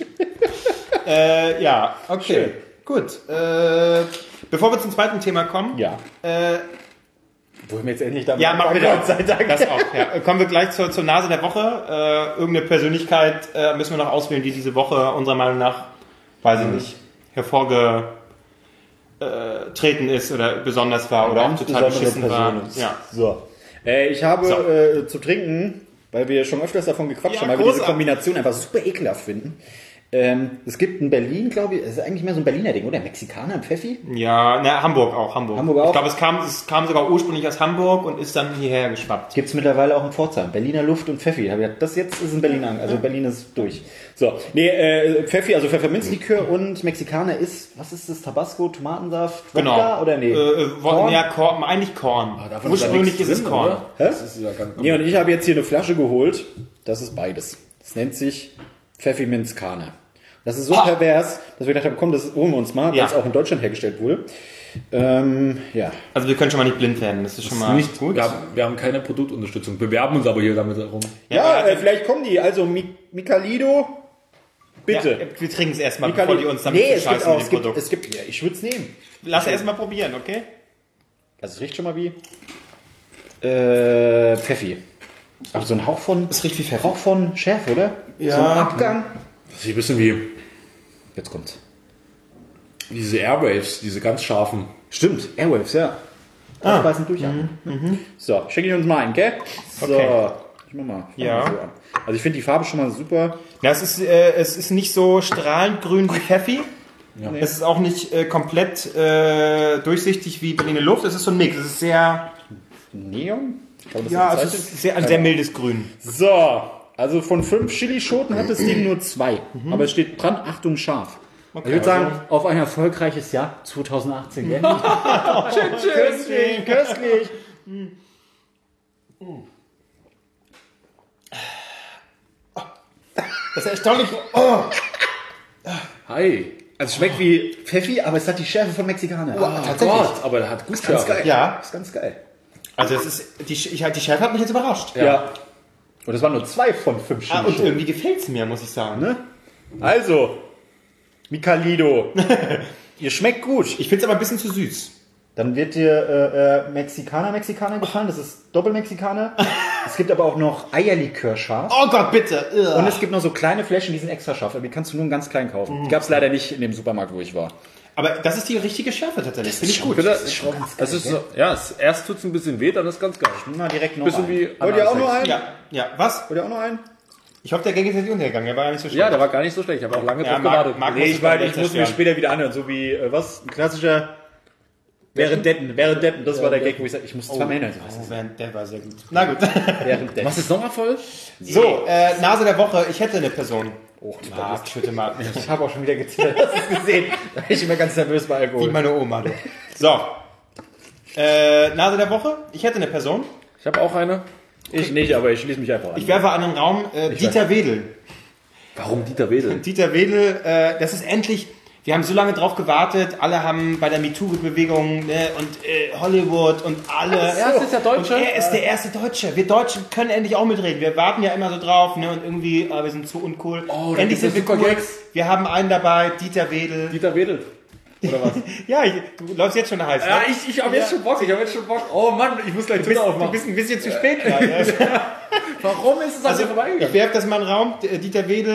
äh, ja, okay. Gut. Äh, bevor wir zum zweiten Thema kommen, Ja. äh, Wollen wir jetzt endlich damit ja, mach bitte. Gott sei Dank. Das auch. Ja. Kommen wir gleich zur, zur Nase der Woche. Äh, irgendeine Persönlichkeit äh, müssen wir noch auswählen, die diese Woche unserer Meinung nach, weiß ich nicht, hervorgetreten ist oder besonders war oder auch total beschissen war. Ja. So. Äh, ich habe So. äh, zu trinken, weil wir schon öfters davon gequatscht Ja, haben, weil wir diese großartig. Kombination einfach super ekelhaft finden. Ähm, es gibt in Berlin, glaube ich, es ist eigentlich mehr so ein Berliner Ding, oder? Mexikaner im Pfeffi? Ja, na, Hamburg auch, Hamburg. Hamburg auch? Ich glaube, es kam, es kam sogar ursprünglich aus Hamburg und ist dann hierher geschwappt. Gibt es mittlerweile auch in Pforzheim. Berliner Luft und Pfeffi. Hab ich gedacht, das jetzt ist in Berlin an. Also Berlin ist durch. So. Nee, äh, Pfeffi, also Pfefferminzlikör und Mexikaner ist, was ist das? Tabasco, Tomatensaft, Wodka Genau. oder nee? Äh, äh, Korn? ja, Korn, eigentlich Korn. Davon ist ja Ursprünglich nichts ist es drin, Korn. oder? Hä? Das ist ja ganz Nee, und ich habe jetzt hier eine Flasche geholt. Das ist beides. Das nennt sich Pfefferminzkane. Das ist so Ah. pervers, dass wir gedacht haben, komm, das holen wir uns mal, weil Ja. es auch in Deutschland hergestellt wurde. Ähm, ja. Also wir können schon mal nicht blind werden, das ist schon mal nicht gut. Wir haben, wir haben keine Produktunterstützung, bewerben uns aber hier damit herum. Ja, aber- äh, vielleicht kommen die. Also Mi Mikalido, bitte. Ja, wir trinken es erstmal, Mikali- bevor die uns damit nee, es gibt scheißen auch, mit es dem gibt, Produkt. es gibt, ja, ich würde es nehmen. Lass erstmal probieren, okay? Also es riecht schon mal wie äh, Pfeffi. Aber so ein Hauch von, Es riecht wie Pfeffi. Hauch von Schärfe, oder? Ja. So ein Abgang. Das ist ein bisschen wie Jetzt kommt's. diese Airwaves, diese ganz scharfen. Stimmt, Airwaves, ja. Ah. Aufbeißen durchatmen. So, schenke ich uns mal ein, gell? So, Mhm. Okay. ich mach mal. fang Ja. mal so an. Also ich finde die Farbe schon mal super. Ja, es ist, äh, es ist nicht so strahlend grün wie Pfeffi. Es ist auch nicht äh, komplett äh, durchsichtig wie Berliner Luft. Es ist so ein Mix. Es ist sehr, Neon? Ich glaube, das ja, ist es das ist sehr, ein sehr mildes Grün. So, also von fünf Chilischoten hat das Ding nur zwei. Mhm. Aber es steht dran, Achtung, scharf. ich würde sagen, auf ein erfolgreiches Jahr zweitausendachtzehn. Gell? köstlich, köstlich. Das ist erstaunlich. Hi. Also es schmeckt wie Pfeffi, aber es hat die Schärfe von Mexikaner. Oh Gott, aber der hat gut Ganz Schärfe. geil. Ja. Das ist ganz geil. Also es ist, die, ich, halt, die Schärfe hat mich jetzt überrascht. Ja. Und es waren nur zwei von fünf Ah, und Chilischoten. irgendwie gefällt es mir, muss ich sagen. Ne? Also, Mikalido, ihr schmeckt gut. Ich finde es aber ein bisschen zu süß. Dann wird dir äh, äh, Mexikaner, Mexikaner gefallen. Das ist Doppelmexikaner. Es gibt aber auch noch Eierlikör scharf. Oh Gott, bitte. Ugh. Und es gibt noch so kleine Flaschen, die sind extra scharf. Aber die kannst du nur ganz klein kaufen. Die gab es leider nicht in dem Supermarkt, wo ich war. Aber das ist die richtige Schärfe tatsächlich. Finde ich gut. Das ist schon ganz Das ist so, ja, es, erst tut es ein bisschen weh, dann ist ganz geil. Nimm mal direkt noch Bisschen einen. wie Wollt ihr auch noch einen? Ja, ja. Was? Wollt ihr auch noch einen? Ich hoffe, der Gang ist jetzt nicht untergegangen. Der war ja nicht so schlimm. Ja, der war gar nicht so schlecht. Ich habe auch lange Ja, drauf Marc- gewartet. Marc- Nee, muss ich, es war, dann ich muss mir zerstören. später wieder anhören. So wie, äh, was? Ein klassischer Währenddetten. Währenddetten. Das war der Gag, wo ich sag, ich muss zweimal hin. Also, was Oh, der- der war sehr gut. Na gut. Währenddetten. Was ist nochmal voll? So, äh, Nase der Woche. Ich hätte eine Person. Oh, Marc, bitte mal. ich habe auch schon wieder gezittert. Hast du es gesehen? Da bin ich immer ganz nervös bei Wie Alkohol. meine Oma. Du. So. Äh, Nase der Woche. Ich hätte eine Person. Ich habe auch eine. Ich nicht, aber ich schließe mich einfach an. Ich werfe an den Raum äh, Dieter Wedel. Warum Dieter Wedel? Dieter Wedel, äh, das ist endlich, wir haben so lange drauf gewartet, alle haben bei der MeToo-Bewegung ne, und äh, Hollywood und alle. Er ist der Deutsche. Und er ist der erste Deutsche. Wir Deutschen können endlich auch mitreden. Wir warten ja immer so drauf ne, und irgendwie, ah, wir sind zu uncool. Oh, da endlich gibt's sind wir ja super cool. Gags. Wir haben einen dabei, Dieter Wedel. Dieter Wedel. Oder was? Ja, ich, du läufst jetzt schon heiß. Ne? Ja, ich, ich habe jetzt schon Bock. Ich habe jetzt schon Bock. Oh Mann, ich muss gleich du, bist, Twitter du aufmachen. bist ein bisschen zu spät gerade. Ne? Warum ist es also Also, ich vorbeigegangen? werfe das mal in den Raum. D- Dieter Wedel,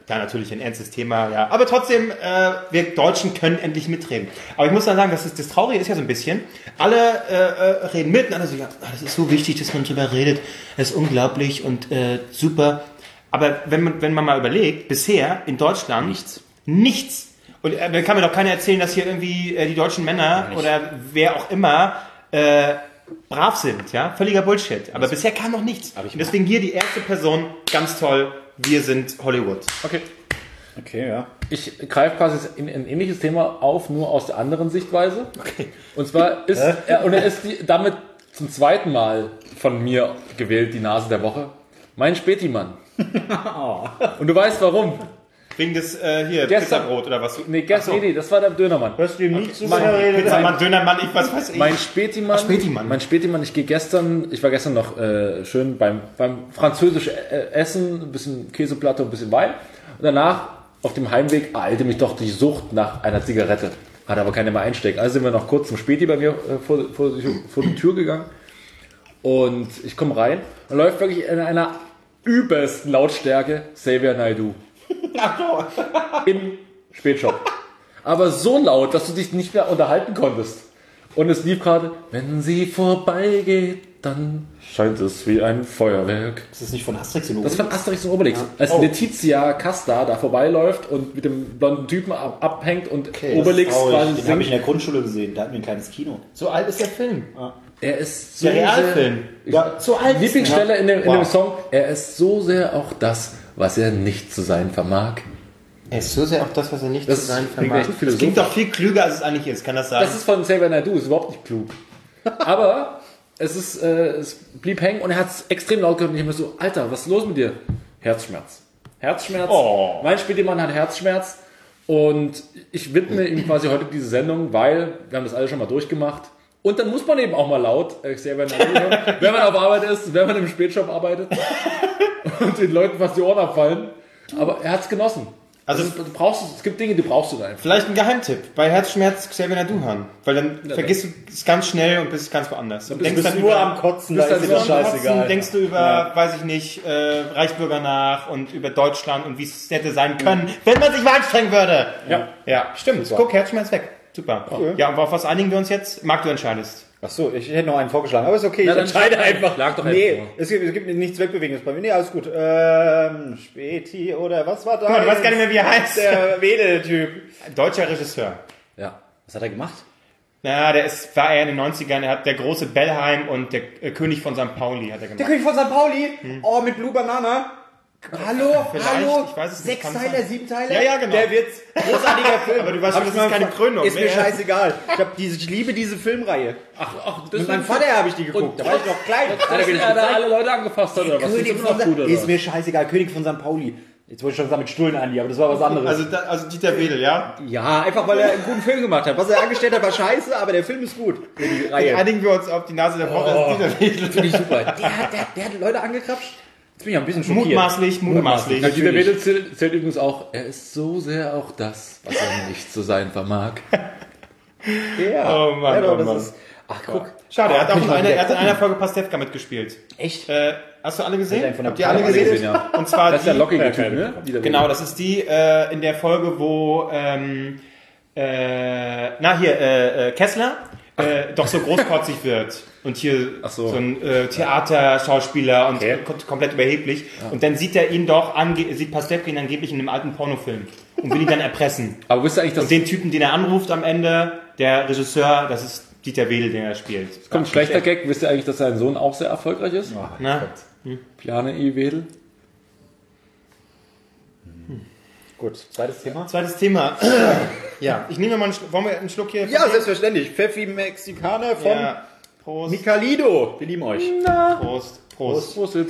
Ja, natürlich ein ernstes Thema, ja. Aber trotzdem, äh, wir Deutschen können endlich mitreden. Aber ich muss dann sagen, das, ist, das Traurige ist ja so ein bisschen, alle äh, äh, reden mit und alle so, ja, das ist so wichtig, dass man drüber redet. Das ist unglaublich und äh, super. Aber wenn man, wenn man mal überlegt, bisher in Deutschland nichts. Nichts. Und äh, dann kann mir doch keiner erzählen, dass hier irgendwie äh, die deutschen Männer oder wer auch immer äh, brav sind, ja? Völliger Bullshit. Aber bisher kam noch nichts. Und deswegen hier die erste Person, ganz toll, wir sind Hollywood. Okay. Okay, ja. Ich greife quasi ein, ein ähnliches Thema auf, nur aus der anderen Sichtweise. Okay. Und zwar ist er, und er ist die, damit zum zweiten Mal von mir gewählt, die Nase der Woche. Mein Spätimann. Und du weißt warum. Wegen des, äh, hier, Gestern- Pizzabrot oder was? Nee, gestern, nee, nee, das war der Dönermann. Hörst du ihm nie zu, Mein- wenn er redet? Pizzamann, Dönermann, ich was weiß ich. Mein Spätimann, Ach, Spätimann. mein Spätimann, ich gehe gestern, ich war gestern noch äh, schön beim, beim französisch äh, Essen, ein bisschen Käseplatte, ein bisschen Wein. Und danach, auf dem Heimweg, eilte mich doch die Sucht nach einer Zigarette. Hatte aber keine mehr einstecken. Also sind wir noch kurz zum Späti bei mir äh, vor, vor, vor die Tür gegangen. Und ich komme rein und läuft wirklich in einer übelsten Lautstärke Xavier Naidoo. Im Spätshop. Aber so laut, dass du dich nicht mehr unterhalten konntest. Und es lief gerade, wenn sie vorbeigeht, dann scheint es wie ein Feuerwerk. Ist das nicht von Asterix und Das ist Obelix? von Asterix und Obelix. Als Oh. Letizia Casta da vorbeiläuft und mit dem blonden Typen ab, abhängt und Okay, das Obelix ist traurig. quasi Den habe ich in singt. der Grundschule gesehen. Da hatten wir ein kleines Kino. So alt ist der Film. Er ist so Der Realfilm. sehr- Ja, So alt ist Lieblingsstelle in dem, in Wow. dem Song, er ist so sehr auch das, was er nicht zu sein vermag. Er ist so sehr auch das, was er nicht Das zu sein klingt vermag. echt Das philosophisch. klingt doch viel klüger, als es eigentlich ist. Kann das sein? Das ist von Xavier Naidoo, ist überhaupt nicht klug. Aber es, ist, äh, es blieb hängen und er hat es extrem laut gehört und ich immer so, Alter, was ist los mit dir? Herzschmerz. Herzschmerz. Oh. Mein Spielmann hat Herzschmerz und ich widme ihm quasi heute diese Sendung, weil wir haben das alle schon mal durchgemacht. Und dann muss man eben auch mal laut äh, Xavier Naidoo hören, wenn man auf Arbeit ist, wenn man im Spätshop arbeitet und den Leuten fast die Ohren abfallen. Aber er hat es genossen. Also- Also du brauchst es, es gibt Dinge, die brauchst du da einfach. Vielleicht ein Geheimtipp. Bei Herzschmerz Xavier Naidoo hören. Weil dann vergisst du es ganz schnell und bist ganz woanders. Und Du bist nur am Kotzen, da bist ist dann dir das so am scheißegal. Kotzen, denkst du über, weiß ich nicht, äh, Reichsbürger nach und über Deutschland und wie es hätte sein können, wenn man sich mal anstrengen würde. Ja. Ja, stimmt. Guck, Herzschmerz weg. Super. Ja, und auf was einigen wir uns jetzt? Marc, du entscheidest. Ach so, ich hätte noch einen vorgeschlagen, aber ist okay, Na, ich dann entscheide schlag- einfach. schlag doch nee, einfach vor. es gibt, es gibt nichts Wegbewegendes bei mir. Nee, alles gut. Ähm, Späti oder was war da? Guck mal, du weißt gar nicht mehr, wie er heißt. Der Wedel-Typ. Ein deutscher Regisseur. Ja. Was hat er gemacht? Ja, der ist, war er in den neunzigern, er hat der große Bellheim und der äh, König von Sankt Pauli hat er Der gemacht. König von Sankt Pauli? Oh, mit Blue Banana. Hallo, Vielleicht, hallo. ich weiß es nicht, kann Sechsteiler, sein. Siebenteiler? Ja, ja, genau. Der Witz. Großartiger Film. Aber du weißt Hab schon, ich das ist mal keine vor- Krönung. Ist mir Wer- scheißegal. Ich, hab diese, ich liebe diese Filmreihe. Ach, ach, das Mit meinem Vater habe ich die geguckt. Da war ich noch klein. Dass er da alle Leute angefasst hat, oder was? König Ist von immer noch gut, Sankt oder? Ist mir scheißegal. König von Sankt Pauli. Jetzt wollte ich schon sagen mit Stullen, Andi, aber das war was anderes. Also, da, also Dieter Wedel, ja? ja, einfach weil er einen guten Film gemacht hat. Was er angestellt hat, war scheiße, aber der Film ist gut. Die Reihe. Einigen wir uns auf die Nase der Woche. Oh. Dieter Wedel. Finde ich super. Der, der, der hat Leute angekrapscht. Jetzt bin ich ein bisschen schockiert. Mutmaßlich, mutmaßlich. Na, Dieter Wedel zählt, zählt übrigens auch, er ist so sehr auch das, was er nicht zu sein vermag. Ja. Oh Mann, ja, doch, oh das Mann. Ist, ach, guck. Schade, er hat auch Kann ich in mal einer, wieder er hat in gucken. einer Folge Pastewka mitgespielt. Echt? Äh, hast du alle gesehen? Hat er einen von der Habt ihr alle Kamera gesehen? gesehen, ja. Und zwar Das ist der die, lockige Ja, Typ, keine ne? Dieter genau, Wedel. das ist die äh, in der Folge, wo ähm, äh, na hier äh, äh, Kessler äh, doch so großkotzig wird und hier Ach so. so ein äh, Theaterschauspieler und Okay. kom komplett überheblich und dann sieht er ihn doch ange sieht Pastewka ihn angeblich in einem alten Pornofilm und will ihn dann erpressen. Aber wisst ihr eigentlich, dass Und den Typen, den er anruft am Ende, der Regisseur, das ist Dieter Wedel, den er spielt. kommt ein schlechter Gag, wisst ihr eigentlich, dass sein Sohn auch sehr erfolgreich ist? Na? Piane I. Wedel. Gut, zweites Thema. Zweites Thema. Ja, ich nehme mal einen Schluck. Wollen wir einen Schluck hier? Ja, selbstverständlich. Pfeffi Mexikaner von Ja. Prost. Micalido. Wir lieben euch. Prost. Prost. Prost.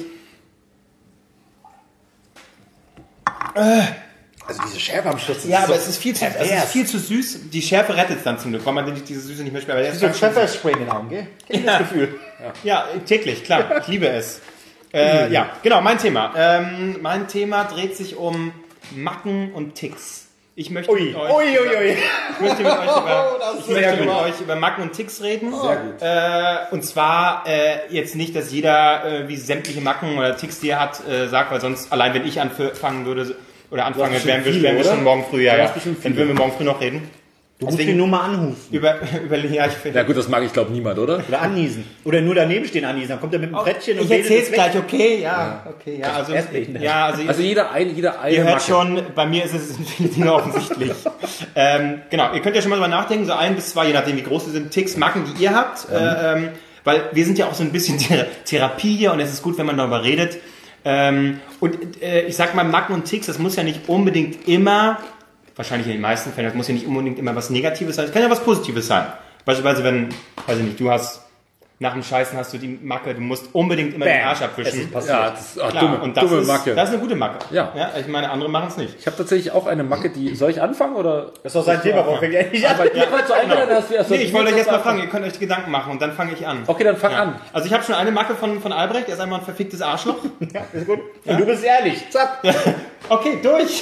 Also diese Schärfe am Schluss. ist Ja, aber so es ist viel zu, es pervers. ist viel zu süß. Die Schärfe rettet es dann zum Glück, weil man die- diese Süße nicht mehr spürt. Aber der Wie ist so ein ganz schön süß. Pfefferspray in den Augen, gell? Kennt Ja. das Gefühl. Ja, täglich, klar. Ich liebe es. Äh, ja, genau, mein Thema. Ähm, mein Thema dreht sich um Macken und Ticks. Ich möchte Ui, mit euch, ui, ui, ui. Ich möchte mit euch über, Das ist ich möchte sehr mit gut. euch über Macken und Ticks reden. Sehr gut. Äh, und zwar äh, jetzt nicht, dass jeder äh, wie sämtliche Macken oder Ticks, die er hat, äh, sagt, weil sonst, allein wenn ich anfangen würde, oder anfange, bestimmt werden wir, viele, werden wir oder? schon morgen früh, ja, Du hast ja. bestimmt Dann viele. würden wir morgen früh noch reden. Du musst Deswegen- ihn nur mal anhusten. Über, über, ja, ich finde. Ja gut, das mag ich glaube niemand, oder? Oder anniesen. Oder nur daneben stehen anniesen. Dann kommt er mit dem Brettchen und Ich redet erzähl's es weg. gleich, okay, ja, okay, ja, also, Er ist behindert. ja, also, Also jeder ein, jeder eine ihr hört Macke. schon, bei mir ist es sind viele Dinge offensichtlich. ähm, genau, ihr könnt ja schon mal drüber nachdenken, so ein bis zwei, je nachdem wie groß sie sind, Ticks, Macken, die ihr habt, äh, ähm, weil wir sind ja auch so ein bisschen Thera- Therapie hier und es ist gut, wenn man darüber redet. Ähm, und äh, ich sag mal, Macken und Ticks, das muss ja nicht unbedingt immer, wahrscheinlich in den meisten Fällen, das muss ja nicht unbedingt immer was Negatives sein, es kann ja was Positives sein. Beispielsweise, wenn, weiß ich nicht, du hast, nach dem Scheißen hast du die Macke, du musst unbedingt immer den Bam. Arsch Es abwischen. ist passiert. Ja, das ist ach, Klar, dumme, und das dumme ist, Macke. das ist eine gute Macke. Ja. ja ich meine, andere machen es nicht. Ich habe tatsächlich auch eine Macke, die... Soll ich anfangen, oder? Das ist doch sein Thema, warum fängt er nicht an? Aber ihr wollt zu Ende, dann hast du erst... Nee, ich wollte euch jetzt mal fragen, ihr könnt euch die Gedanken machen und dann fange ich an. Okay, dann fang Ja. an. Also ich habe schon eine Macke von, von Albrecht, er ist einmal ein verficktes Arschloch. Ja, ist gut. Und du bist ehrlich. Zack. Okay, durch.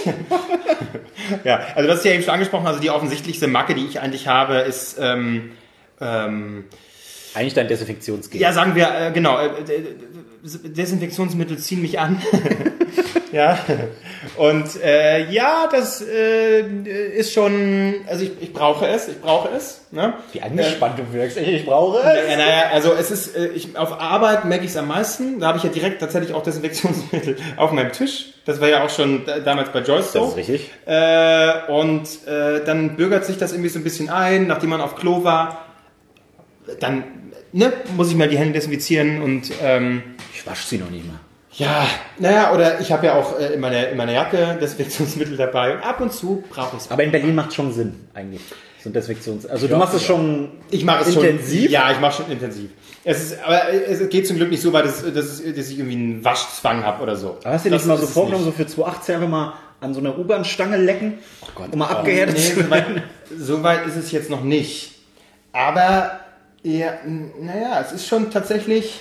Ja, also das ist ja eben schon angesprochen, also die offensichtlichste Macke, die ich eigentlich habe, ist, ähm, ähm, Eigentlich dein Desinfektionsgel. ja, sagen wir, äh, genau, äh, Desinfektionsmittel ziehen mich an. Ja, und äh, ja, das äh, ist schon, also ich, ich brauche es, ich brauche es. Ne? Wie angespannt du wirkst. Ich, ich brauche es. Ja, naja, also es ist, äh, ich, auf Arbeit merke ich es am meisten. Da habe ich ja direkt tatsächlich auch Desinfektionsmittel auf meinem Tisch. Das war ja auch schon da, damals bei Joyce so. Das ist richtig. Äh, und äh, dann bürgert sich das irgendwie so ein bisschen ein, nachdem man auf Klo war. Dann ne, muss ich mal die Hände desinfizieren und ähm, Ich wasche sie noch nicht mal. ja, naja, oder ich habe ja auch äh, in, meiner, in meiner Jacke Desinfektionsmittel dabei und ab und zu brauche ich es. Aber in Berlin macht schon Sinn, eigentlich. So ein Desinfektions... Also du Ja, machst es ja. schon Ich mache es intensiv? schon. Ja, ich mache schon intensiv. Es ist, aber es geht zum Glück nicht so weit, dass, dass, ich- dass ich irgendwie einen Waschzwang habe oder so. Aber hast du dir Das nicht mal ist so es vorgenommen, nicht. so für zwanzig achtzehn einfach mal an so einer U-Bahn-Stange lecken? Oh Gott. Um mal abgehärtet Nee, zu so weit, werden? so weit ist es jetzt noch nicht. Aber, ja, naja, es ist schon tatsächlich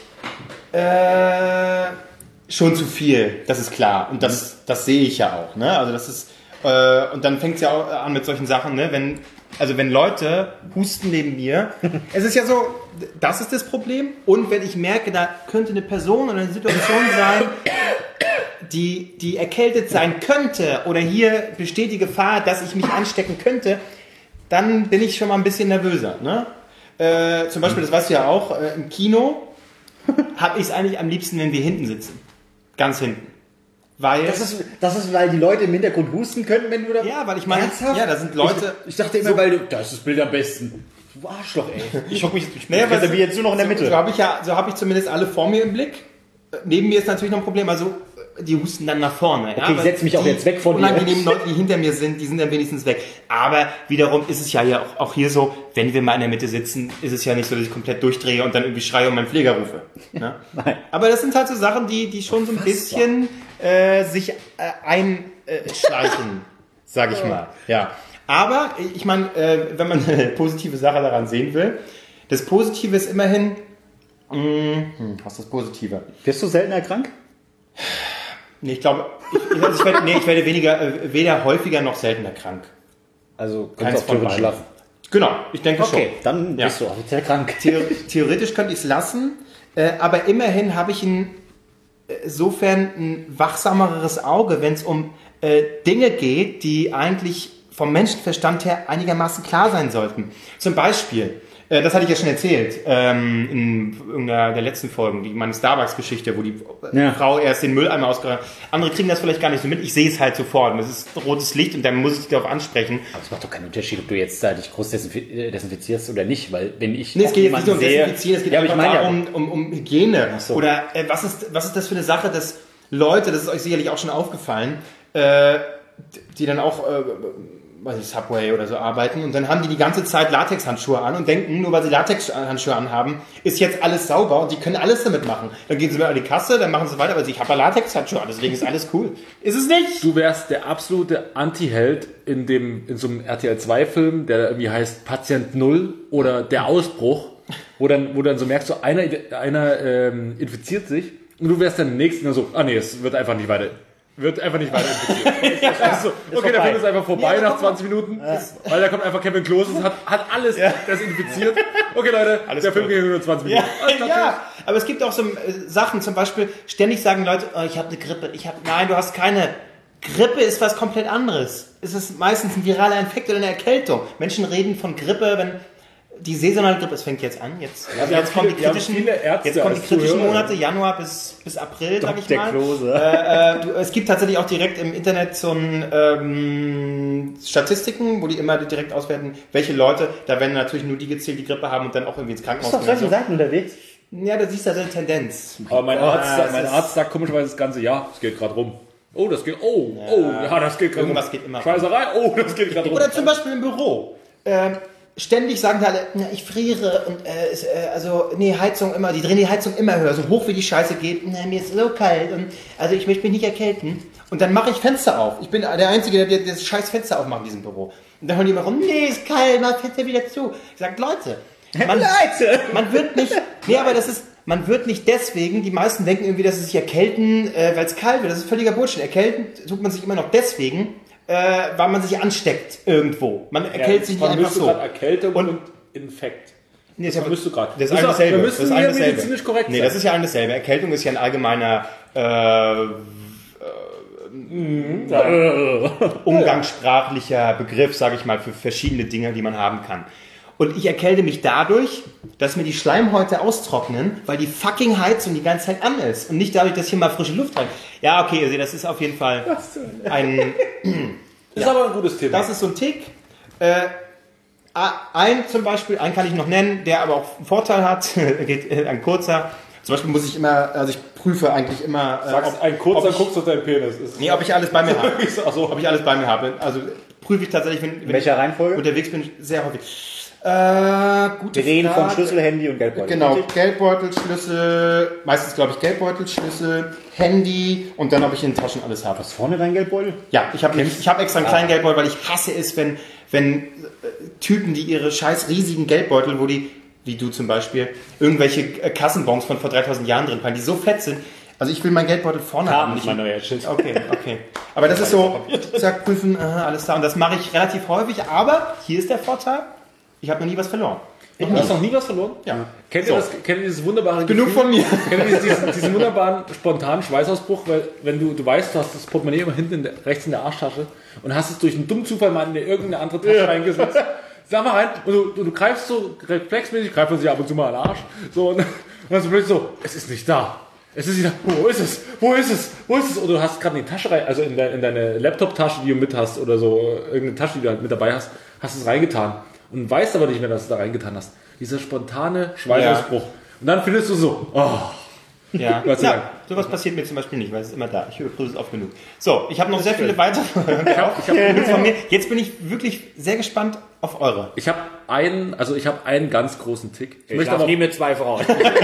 äh, schon zu viel, das ist klar. Und das, das sehe ich ja auch. Ne? Also das ist, äh, und dann fängt es ja auch an mit solchen Sachen, ne? wenn, also wenn Leute husten neben mir, es ist ja so, das ist das Problem. Und wenn ich merke, da könnte eine Person oder eine Situation sein, die, die erkältet sein könnte oder hier besteht die Gefahr, dass ich mich anstecken könnte, dann bin ich schon mal ein bisschen nervöser. Ne? Äh, zum Beispiel, das weißt du ja auch, äh, im Kino habe ich es eigentlich am liebsten, wenn wir hinten sitzen. Ganz hinten. Weil, Das ist, das ist, weil die Leute im Hintergrund husten könnten, wenn du da... ja, weil ich meine, Ernsthaft? ja, da sind Leute... Ich, ich dachte immer, so, weil du... Das ist das Bild am besten. Du Arschloch, ey. Ich hock mich... Ich naja, naja, wie jetzt nur noch in der so, Mitte. So habe ich ja, so habe ich zumindest alle vor mir im Blick. Äh, Neben mir ist natürlich noch ein Problem, also die husten dann nach vorne. Okay, ich setz mich auch die jetzt weg von dir. unangenehmen Leute, die hinter mir sind, die sind dann wenigstens weg. Aber wiederum ist es ja hier auch, auch hier so, wenn wir mal in der Mitte sitzen, ist es ja nicht so, dass ich komplett durchdrehe und dann irgendwie schreie und meinen Pfleger rufe. Ne? Nein. Aber das sind halt so Sachen, die, die schon so ein bisschen äh, sich äh, einschleichen, sag ich mal. Ja. Aber ich meine, äh, wenn man eine positive Sache daran sehen will, das Positive ist immerhin, mh, hm, was ist das Positive? Wirst du seltener krank? Nee, ich glaube, ich, also ich, werde, nee, ich werde weniger, äh, weder häufiger noch seltener krank. Also Keins kannst du von auch theoretisch beiden. lassen. Genau, ich denke Okay, schon. dann Ja. bist du offiziell krank. Theor theoretisch könnte ich es lassen, äh, aber immerhin habe ich ein, insofern ein wachsameres Auge, wenn es um äh, Dinge geht, die eigentlich vom Menschenverstand her einigermaßen klar sein sollten. Zum Beispiel, äh, das hatte ich ja schon erzählt, ähm, in irgendeiner der letzten Folgen, die meine Starbucks-Geschichte, wo die äh, Ja. Frau erst den Mülleimer ausgeräumt hat. Andere kriegen das vielleicht gar nicht so mit, ich sehe es halt sofort. Und es ist rotes Licht und dann muss ich die darauf ansprechen. Aber es macht doch keinen Unterschied, ob du jetzt da dich groß desinf- äh, desinfizierst oder nicht, weil wenn ich Nee, es geht jetzt nicht jemanden um sehe- Desinfizieren, es geht ja, aber ich einfach meine ja, darum, um, um Hygiene. Ach so. Oder äh, was, ist, was ist das für eine Sache, dass Leute, das ist euch sicherlich auch schon aufgefallen, äh, die dann auch, äh, weiß ich, Subway oder so arbeiten und dann haben die die ganze Zeit Latexhandschuhe an und denken, nur weil sie Latexhandschuhe anhaben, ist jetzt alles sauber und die können alles damit machen. Dann gehen sie mal an die Kasse, dann machen sie weiter, aber ich habe ja Latexhandschuhe an, deswegen ist alles cool. Ist es nicht? Du wärst der absolute Anti-Held in dem in so einem R T L zwei Film, der irgendwie heißt Patient Null oder Der Ausbruch, wo dann wo dann so merkst, so einer einer ähm, infiziert sich und du wärst dann der Nächste, der so, ah nee, es wird einfach nicht weiter. Wird einfach nicht weiter infiziert. Also so, okay, der Film ist einfach vorbei nach zwanzig Minuten, weil da kommt einfach Kevin Klose und hat, hat alles desinfiziert. Okay, Leute, Alles der Film cool. ging nur zwanzig Ja, Minuten. Alles klar, ja, aber es gibt auch so äh, Sachen, zum Beispiel, ständig sagen Leute, oh, ich habe eine Grippe, ich habe, nein, du hast keine Grippe ist was komplett anderes. Es ist meistens ein viraler Infekt oder eine Erkältung. Menschen reden von Grippe, wenn die saisonale Grippe, es fängt jetzt an, jetzt, Ja, wir jetzt haben kommen viele- die wir haben kritischen, viele Ärzte jetzt kommen die als kritischen Zuhörer. Monate, Januar bis, bis April, sag ich Der mal. Klose. Äh, äh, du, es gibt tatsächlich auch direkt im Internet so ein, ähm, Statistiken, wo die immer direkt auswerten, welche Leute, da werden natürlich nur die gezählt, die Grippe haben und dann auch irgendwie ins Krankenhaus Bist du auf gehen. solchen Seiten unterwegs? Ja, da siehst du da so eine Tendenz. Aber mein, Ah, Arzt, sagt- es mein ist- Arzt sagt komischerweise das ganze Jahr, es geht gerade rum. Oh, das geht, oh, oh, ja, das geht gerade rum. Irgendwas geht immer rum. Scheißerei, oh, das geht gerade rum. Oder zum Beispiel im Büro. Ähm, ständig sagen da alle, na, ich friere und äh, es, äh, also nee, Heizung immer, die drehen die Heizung immer höher, so hoch wie die Scheiße geht. Na, mir ist so kalt und also ich möchte mich nicht erkälten. Und dann mache ich Fenster auf. Ich bin der Einzige, der, der das scheiß Fenster aufmacht in diesem Büro. Und dann hören die immer rum, nee, ist kalt, mach Fenster wieder zu. Ich sag, Leute, man, Leute! man wird nicht, nee, aber das ist, man wird nicht deswegen, die meisten denken irgendwie, dass sie sich erkälten, äh, weil es kalt wird. Das ist völliger Bullshit. Erkälten tut man sich immer noch deswegen, äh, weil man sich ansteckt irgendwo. Man erkältet sich nicht einfach so. Erkältung Und- und, Infekt. Nee, ist ja, Vermisst du gerade. Das ist Das ein ist- dasselbe. wir müssen das ist ein hier dasselbe. medizinisch korrekt Nee, sein. das ist ja ein dasselbe. Erkältung ist ja ein allgemeiner äh, äh, umgangssprachlicher Begriff, sage ich mal, für verschiedene Dinge, die man haben kann. Und ich erkälte mich dadurch, dass mir die Schleimhäute austrocknen, weil die fucking Heizung die ganze Zeit an ist. Und nicht dadurch, dass hier mal frische Luft rein. Ja, okay, ihr seht, das ist auf jeden Fall ein... Ist aber ein gutes Thema. Das ist so ein Tick. Äh, ein zum Beispiel, einen kann ich noch nennen, der aber auch einen Vorteil hat, geht äh, ein kurzer. Zum Beispiel muss ich immer, also ich prüfe eigentlich immer, äh, Sagst ob, ein kurzer, ob ich, guckst auf deinen Penis. Ist nee, ob ich alles bei mir habe. Achso, Ob ich alles bei mir habe. Also prüfe ich tatsächlich, wenn, wenn welcher ich Reihenfolge? unterwegs bin, sehr häufig. Äh, gute Wir reden von Frage. Schlüssel, Handy und Geldbeutel. Genau, Geldbeutel, Schlüssel, meistens glaube ich Geldbeutel, Schlüssel, Handy und dann, ob ich in den Taschen alles habe. Was vorne dein Geldbeutel? Ja, ich habe ich hab extra einen kleinen Geldbeutel, weil ich hasse es, wenn, wenn äh, Typen, die ihre scheiß riesigen Geldbeutel, wo die, wie du zum Beispiel, irgendwelche äh, Kassenbons von vor dreitausend Jahren drin packen, die so fett sind. Also ich will meinen Geldbeutel vorne haben. Nicht mein neuer Shit. Okay, okay. Aber das ist so, zack, prüfen, aha, alles da. Und das mache ich relativ häufig. Aber hier ist der Vorteil, ich habe noch nie was verloren. Du hast noch nie was verloren? Ja. Kennt, So. ihr das, kennt ihr dieses wunderbare Genug Gefühl? von mir. Kennt ihr diesen, diesen wunderbaren, spontanen Schweißausbruch, weil wenn du, du weißt, du hast das Portemonnaie immer hinten in der, rechts in der Arschtasche und hast es durch einen dummen Zufall mal in eine- irgendeine andere Tasche reingesetzt. Sag mal rein und du, du, du greifst so reflexmäßig, greift man sich ab und zu mal an den Arsch. So, und, und dann so plötzlich so, es ist nicht da. Es ist nicht da. Wo ist es? Wo ist es? Wo ist es? Oder du hast gerade in die Tasche rein, also in, de, in deine Laptop-Tasche, die du mit hast oder so, irgendeine Tasche, die du halt mit dabei hast, hast es reingetan. Und weißt aber nicht mehr, dass du da reingetan hast. Dieser spontane Schweißausbruch. Und dann findest du so, oh, Ja, Gott sei Dank. ja, sowas passiert mir zum Beispiel nicht, weil es ist immer da. Ich überprüfe es oft genug. So, ich habe noch sehr viele weitere ich habe ich hab, von mir. Jetzt bin ich wirklich sehr gespannt auf eure. ich hab einen, also ich habe einen ganz großen Tick. Ich, Ich möchte darf aber, nie mit zwei Frauen.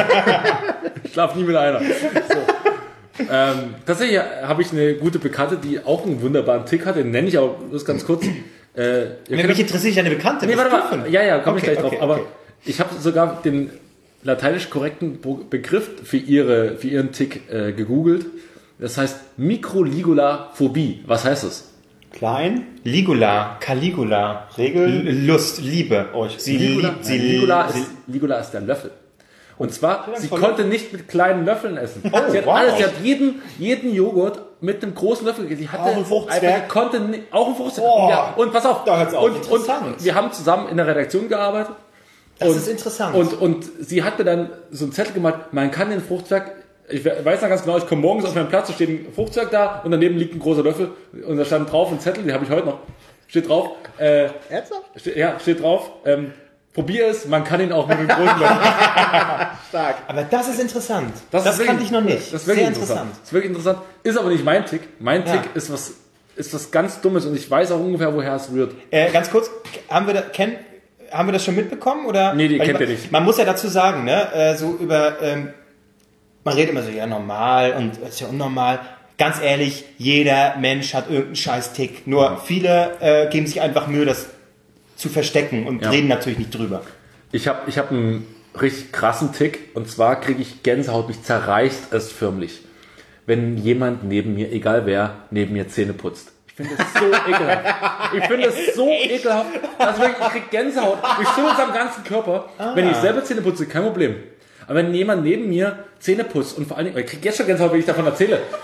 ich schlaf nie mit einer. So. ähm, tatsächlich habe ich eine gute Bekannte, die auch einen wunderbaren Tick hat. Den nenne ich aber bloß ganz kurz. Äh, ihr kennt- Mich interessiert deine Bekannte. Nee, was warte du mal. findest. Ja, ja, komme ich Okay, gleich drauf. okay, Aber okay. ich habe sogar den lateinisch korrekten Bo- Begriff für, ihre, für ihren Tick äh, gegoogelt. Das heißt Mikroligulaphobie. Was heißt es? Klein? Ligula, Caligula, Regel, Lust, Liebe. Oh, ich- sie Ligula, liebt, sie Nein, Ligula, liebt. ist, Ligula ist der Löffel. Und zwar, sie konnte nicht mit kleinen Löffeln essen. Oh, sie hat wow. alles, sie hat jeden, jeden Joghurt mit einem großen Löffel gegessen. Sie hatte Auch ein Fruchtzwerg? einfach, sie konnte ni- auch ein Fruchtzwerg. Oh, ja, und pass auf, da hört's auf. und, und Interessant. wir haben zusammen in der Redaktion gearbeitet. Das und, ist interessant. Und, und sie hat mir dann so einen Zettel gemacht, man kann den Fruchtzwerg, ich we- weiß noch ganz genau, ich komme morgens auf meinen Platz, da steht ein Fruchtzwerg da und daneben liegt ein großer Löffel und da stand drauf ein Zettel, den habe ich heute noch, steht drauf, äh, Ernsthaft? Ste ja, steht drauf. Ähm, probier es, man kann ihn auch mit einem großen Löffel. Stark. Aber das ist interessant. Das, Das, ist wirklich- kannte ich noch nicht. Das ist wirklich Sehr interessant. interessant. Das ist wirklich interessant. Ist aber nicht mein Tick. Mein Ja. Tick ist was, ist was ganz Dummes und ich weiß auch ungefähr, woher es rührt. Äh, ganz kurz, haben wir, da, kenn, haben wir das schon mitbekommen? Oder? Nee, die Weil kennt ich- ihr nicht. Man muss ja dazu sagen, ne, äh, so über, ähm, man redet immer so, ja, normal und das ist ja unnormal. Ganz ehrlich, jeder Mensch hat irgendeinen Scheiß-Tick. Nur viele äh, geben sich einfach Mühe, das zu verstecken und Ja. reden natürlich nicht drüber. Ich habe ich hab einen richtig krassen Tick und zwar kriege ich Gänsehaut, mich zerreißt es förmlich, wenn jemand neben mir, egal wer, neben mir Zähne putzt. Ich finde das so ekelhaft. Ich finde das so ekelhaft. Also wirklich, ich krieg Gänsehaut. Ich stimme es am ganzen Körper. Wenn ich selber Zähne putze, kein Problem. Aber wenn jemand neben mir Zähne putzt und vor allen Dingen, ich krieg jetzt schon Gänsehaut, wenn ich davon erzähle.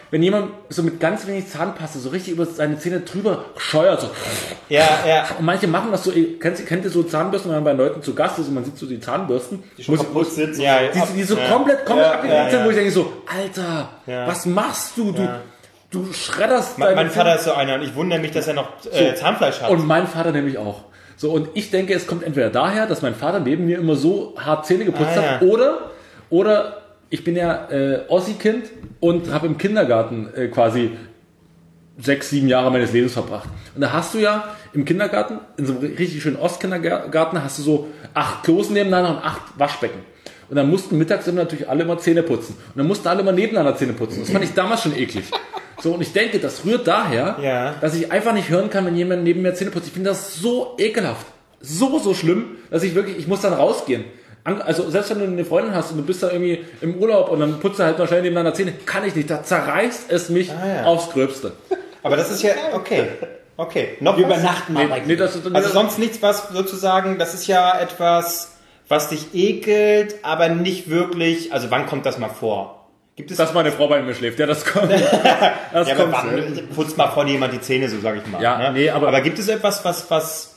wenn jemand so mit ganz wenig Zahnpasta so richtig über seine Zähne drüber scheuert, so. Ja, ja. Und manche machen das so, kennt, kennt ihr so Zahnbürsten, wenn man bei Leuten zu Gast ist und man sieht so die Zahnbürsten, die schon kaputt sind. Ja, die, die so komplett, komplett Ja, abgeknickt ja, sind, ja. wo ich denke so, Alter, Ja. was machst du? Du, Ja. du schredderst Mein, mein Zähne. Vater ist so einer und ich wundere mich, dass er noch äh, Zahnfleisch hat. Und mein Vater nämlich auch. So, und ich denke, es kommt entweder daher, dass mein Vater neben mir immer so hart Zähne geputzt Ah, hat, ja. oder, oder ich bin ja äh, Ossi-Kind und habe im Kindergarten äh, quasi sechs, sieben Jahre meines Lebens verbracht. Und da hast du ja im Kindergarten, in so einem richtig schönen Ostkindergarten, hast du so acht Klos nebeneinander und acht Waschbecken. Und dann mussten mittags immer natürlich alle immer Zähne putzen. Und dann mussten alle immer nebeneinander Zähne putzen. Das fand ich damals schon eklig. So, und ich denke, das rührt daher, Ja. dass ich einfach nicht hören kann, wenn jemand neben mir Zähne putzt. Ich finde das so ekelhaft. So, so schlimm, dass ich wirklich, ich muss dann rausgehen. An- Also, selbst wenn du eine Freundin hast und du bist da irgendwie im Urlaub und dann putzt du halt noch schnell nebeneinander Zähne, kann ich nicht. Da zerreißt es mich Ah, ja. aufs Gröbste. Aber das ist ja, okay. Okay. Noch Wir was? übernachten mal bei Nee, das, das, Also sonst nichts, was sozusagen, das ist ja etwas, was dich ekelt, aber nicht wirklich, also wann kommt das mal vor? Gibt es dass meine Frau bei mir schläft. Ja, das kommt. Das ja, aber kommt. wann putzt mal vor dir jemand die Zähne, so sag ich mal. Ja, ne? nee, aber- aber gibt es etwas, was, was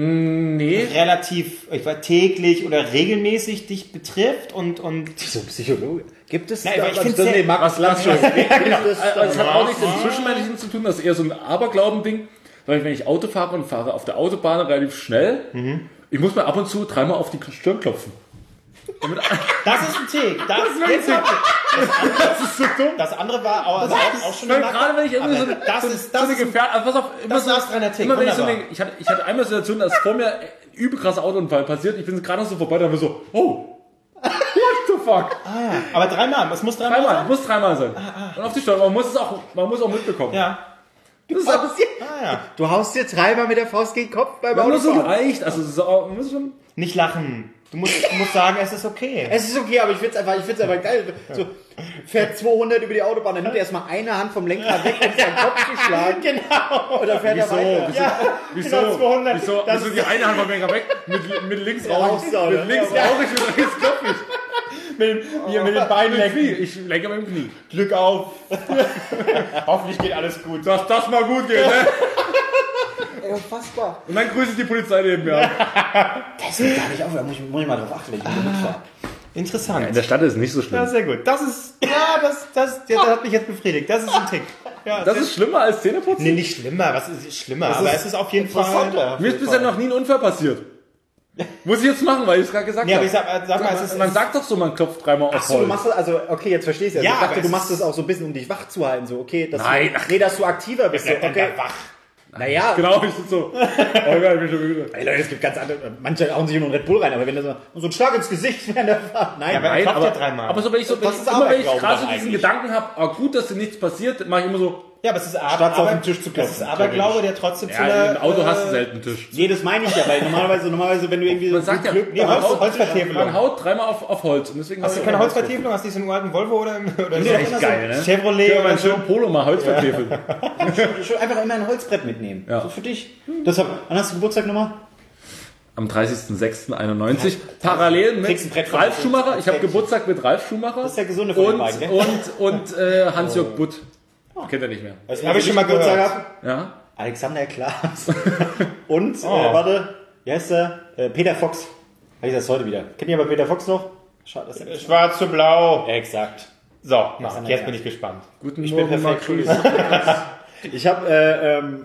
Nee. relativ, ich weiß, täglich oder regelmäßig dich betrifft und, und So Psychologe. Gibt es Nein, da- aber ich also, find's nee, sehr- Markus Lanz schon. genau. Also, es hat auch nichts mit dem Zwischenmenschlichen zu tun, das ist eher so ein Aberglauben-Ding. Weil wenn ich Auto fahre und fahre auf der Autobahn relativ schnell, ich muss mir ab und zu dreimal auf die Stirn klopfen. Damit, das ist ein Tick. Das, jetzt hab ich- das ist so dumm. Das andere war auch, also auch, auch schon weil eine gerade wenn ich irgendwie so, Aber eine- das so, ist- so das eine ist ein- Gefährdung, also pass auf, immer das so, ist ein astreiner Tick, immer wenn ich so wunderbar. eine, ich hatte, ich hatte einmal eine Situation, da ist vor mir ein übel krasser Autounfall passiert, ich bin gerade noch so vorbei, da haben wir so, oh, what the fuck? Aber dreimal, es muss dreimal Dreimal, sein. muss dreimal sein. Und auf die Steuerung, man muss es auch, man muss auch mitbekommen. Ja. Das ist aber, Ah, ja. Du haust dir dreimal mit der Faust gegen den Kopf beim das muss so Autofahren. gereicht, also es ist auch, man muss schon, Nicht lachen. Du musst, du musst sagen, es ist okay. Es ist okay, aber ich find's einfach, ich find's einfach geil. So, fährt zweihundert über die Autobahn, dann nimmt er erstmal eine Hand vom Lenkrad weg, um seinen Kopf zu schlagen. Genau. Und dann fährt er weiter. Ja, wieso, genau, zweihundert. wieso, Das wieso die eine Hand von mir weg, mit, mit links Ja, rauche auch ich, so, mit ne? links Ja, rauche ich, mit rechts klopfe ich. mit, hier mit den Beinen Mit Knie. lenken. Ich lenke mit dem Knie. Glück auf. Hoffentlich geht alles gut. Dass das mal gut geht, ne? Unfassbar. Und dann grüße ich die Polizei neben mir. Das ist gar nicht auf, da muss ich, muss ich mal drauf achten, wenn ich mit mitfahre. Interessant. In der Stadt ist es nicht so schlimm. Ja, sehr gut. Das ist, ja, das, das, das hat mich jetzt befriedigt. Das ist ein Tick. Ja, Das sehr- ist schlimmer als Zähneputzen? nee, nicht schlimmer. Was ist schlimmer? Aber es ist auf jeden Fall. Interessanter. Mir ist bisher noch nie ein Unfall passiert. Muss ich jetzt machen, weil ich es gerade gesagt Nee, aber habe. ich sag, sag mal, es ist, Man sagt doch so, man klopft dreimal auf Achso, du Holz. machst das, also, okay, jetzt verstehe ich es. Ja, ich aber dachte, es du machst ist- das auch so ein bisschen, um dich wach zu halten, so, okay, dass Nein, du, ach. nee, dass du aktiver bist, so, dann okay. wach. Naja, Genau, ich sitze so. Oh Gott, ich bin schon müde. ey Leute, es gibt ganz andere, manche hauen sich in einen Red Bull rein, aber wenn das so, so ein Schlag ins Gesicht während der Fahrt, nein, Ja, aber- nein. klopft aber, ja dreimal. aber so, wenn ich so, wenn Das ich, ist immer wenn ich Aberglauben gerade so dann diesen eigentlich. Gedanken habe, oh, gut, dass dir nichts passiert, mache ich immer so, Ja, aber es ist aber, Statt auf aber, den Tisch zu klopfen, Das ist Aberglaube, der trotzdem zu ja, einer, im Auto äh, hast du selten einen Tisch. Nee, das meine ich ja, weil normalerweise, normalerweise, wenn du irgendwie Man sagt ja, Glück, Nee, man Holz, haut- Holzvertäfelung. man haut dreimal auf, auf Holz. Und deswegen Hast du hau ich keine immer Holzvertäfelung? Hast du so einen alten Volvo oder, oder Nee, so? echt geil, ne? Chevrolet Ja, oder mein so? schönen Polo mal Holz vertäfeln. schon einfach immer ein Holzbrett mitnehmen. Ja. So für dich. Deshalb, wann hast du Geburtstag nochmal? Am dreißigsten sechsten einundneunzig. Parallel Kriegst ein mit Brett von Ralf uns. Schumacher. Ich habe Brett. Geburtstag mit Ralf Schumacher. Das ist der Gesunde von den und, beiden, gell? und, und äh, Hans-Jörg Butt. Kennt er nicht mehr. Weißt du, Hab wann ich schon mal Geburtstag gehört. hab? Ja? Alexander Klaas. Und, Oh. äh, warte, wie heißt der? Äh, Peter Fox. Habe ich das heute wieder. Kennt ihr aber Peter Fox noch? Schade, das ist Schwarz zu blau. exakt. So, mach, jetzt bin ich gespannt. Guten Ich bin Morgen, perfekt. Marquis. Ich habe, äh, ähm,